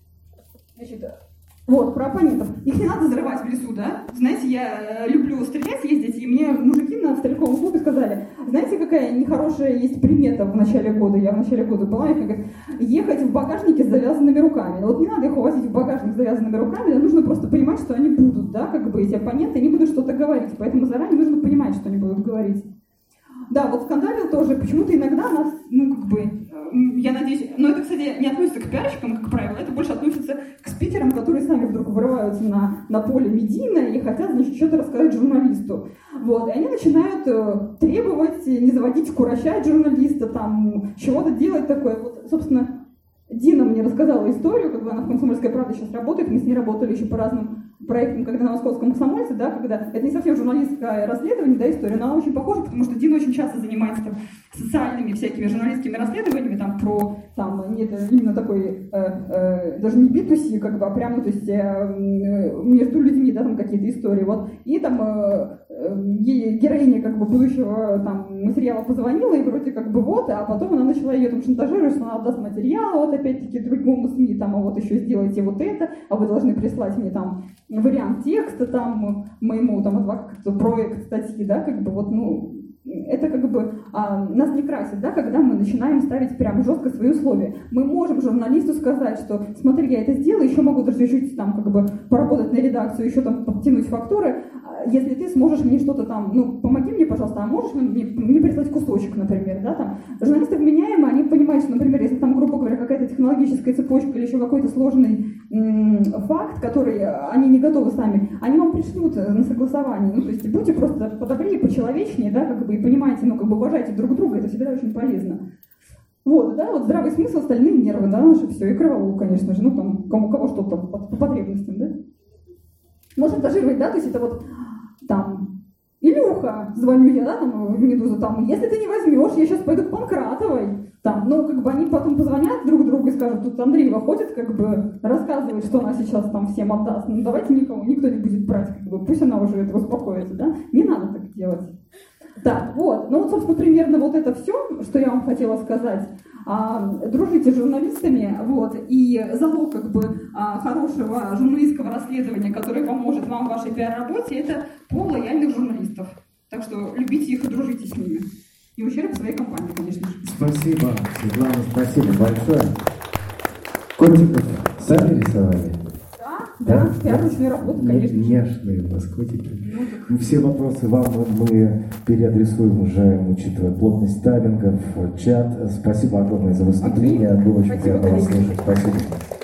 Значит, вот, про оппонентов. Их не надо взрывать в лесу, да? Знаете, я люблю стрелять, ездить, и И мне мужики на стариковом клубе сказали, знаете, какая нехорошая есть примета в начале года, я в начале года была, и говорят, ехать в багажнике с завязанными руками. Вот не надо их увозить в багажник с завязанными руками, но нужно просто понимать, что они будут, да, как бы эти оппоненты, они будут что-то говорить, поэтому заранее нужно понимать, что они будут говорить. Да, вот скандалил тоже, почему-то иногда нас, ну, как бы, я надеюсь, но это, кстати, не относится к пиарщикам, как правило, это больше относится к спикерам, которые сами вдруг вырываются на, на поле медийное и хотят, значит, что-то рассказать журналисту. Вот, и они начинают э, требовать, не заводить, курощать журналиста, там, чего-то делать такое. Вот, собственно, Дина мне рассказала историю, когда она в «Комсомольской правде» сейчас работает, мы с ней работали еще по разным проектам, когда на «Московском комсомольце», да, когда это не совсем журналистское расследование, да, история, но она очень похожа, потому что Дина очень часто занимается там, социальными всякими журналистскими расследованиями, там, про, там, нет, именно такой, э, э, даже не би ту си, как бы, а прямо, то есть, э, между людьми, да, там, какие-то истории, вот, и там э, э, героиня, как бы, будущего, там, материала позвонила, и вроде, как бы, вот, а потом она начала ее, там, шантажировать, что она отдаст материал, вот, опять-таки, другому СМИ, там, а вот еще сделайте вот это, а вы должны прислать мне, там, вариант текста, там, моему, там, адвокату, проект статьи, да, как бы, вот, ну, это как бы а, нас не красит, да, когда мы начинаем ставить прям жестко свои условия. Мы можем журналисту сказать, что смотри, я это сделаю, еще могу даже чуть-чуть там как бы поработать на редакцию, еще там подтянуть фактуры, если ты сможешь мне что-то там, ну, помоги мне, пожалуйста, а можешь мне, мне прислать кусочек, например, да, там. Журналисты вменяемые, они понимают, что, например, если там, грубо говоря, какая-то технологическая цепочка или еще какой-то сложный м- факт, который они не готовы сами, они вам пришлют на согласование. Ну, то есть будьте просто подобрее, почеловечнее, да, как бы, и понимаете, ну, как бы уважайте друг друга, это всегда очень полезно. Вот, да, вот здравый смысл, остальные нервы, да, наше все, и кроваву, конечно же, ну, там, кому кого что-то по, по потребностям, да. Можно шантажировать, да, то есть это вот там, Илюха, звоню я, да, там, в «Медузу», там, если ты не возьмешь, я сейчас пойду к Панкратовой, там, ну, как бы они потом позвонят друг другу и скажут, тут Андреева ходит, как бы, рассказывает, что она сейчас там всем отдаст, ну, давайте никому, никто не будет брать, как бы, пусть она уже это успокоится, да, не надо так делать. Так, вот, ну, вот, собственно, примерно вот это все, что я вам хотела сказать. А, дружите с журналистами, вот, и залог, как бы, а, хорошего журналистского расследования, которое поможет вам в вашей пиар-работе, это пол лояльных журналистов. Так что любите их и дружите с ними. И ущерб своей компании, конечно же. Спасибо, Светлана, спасибо большое. Котиков сами рисовали? Да, да, пиар-ручная работа, конечно. Нежные у нас котики. Ну, все вопросы вам мы переадресуем уже, учитывая плотность таймингов, чат. Спасибо огромное за выступление. Было очень приятно вас слушать. Спасибо.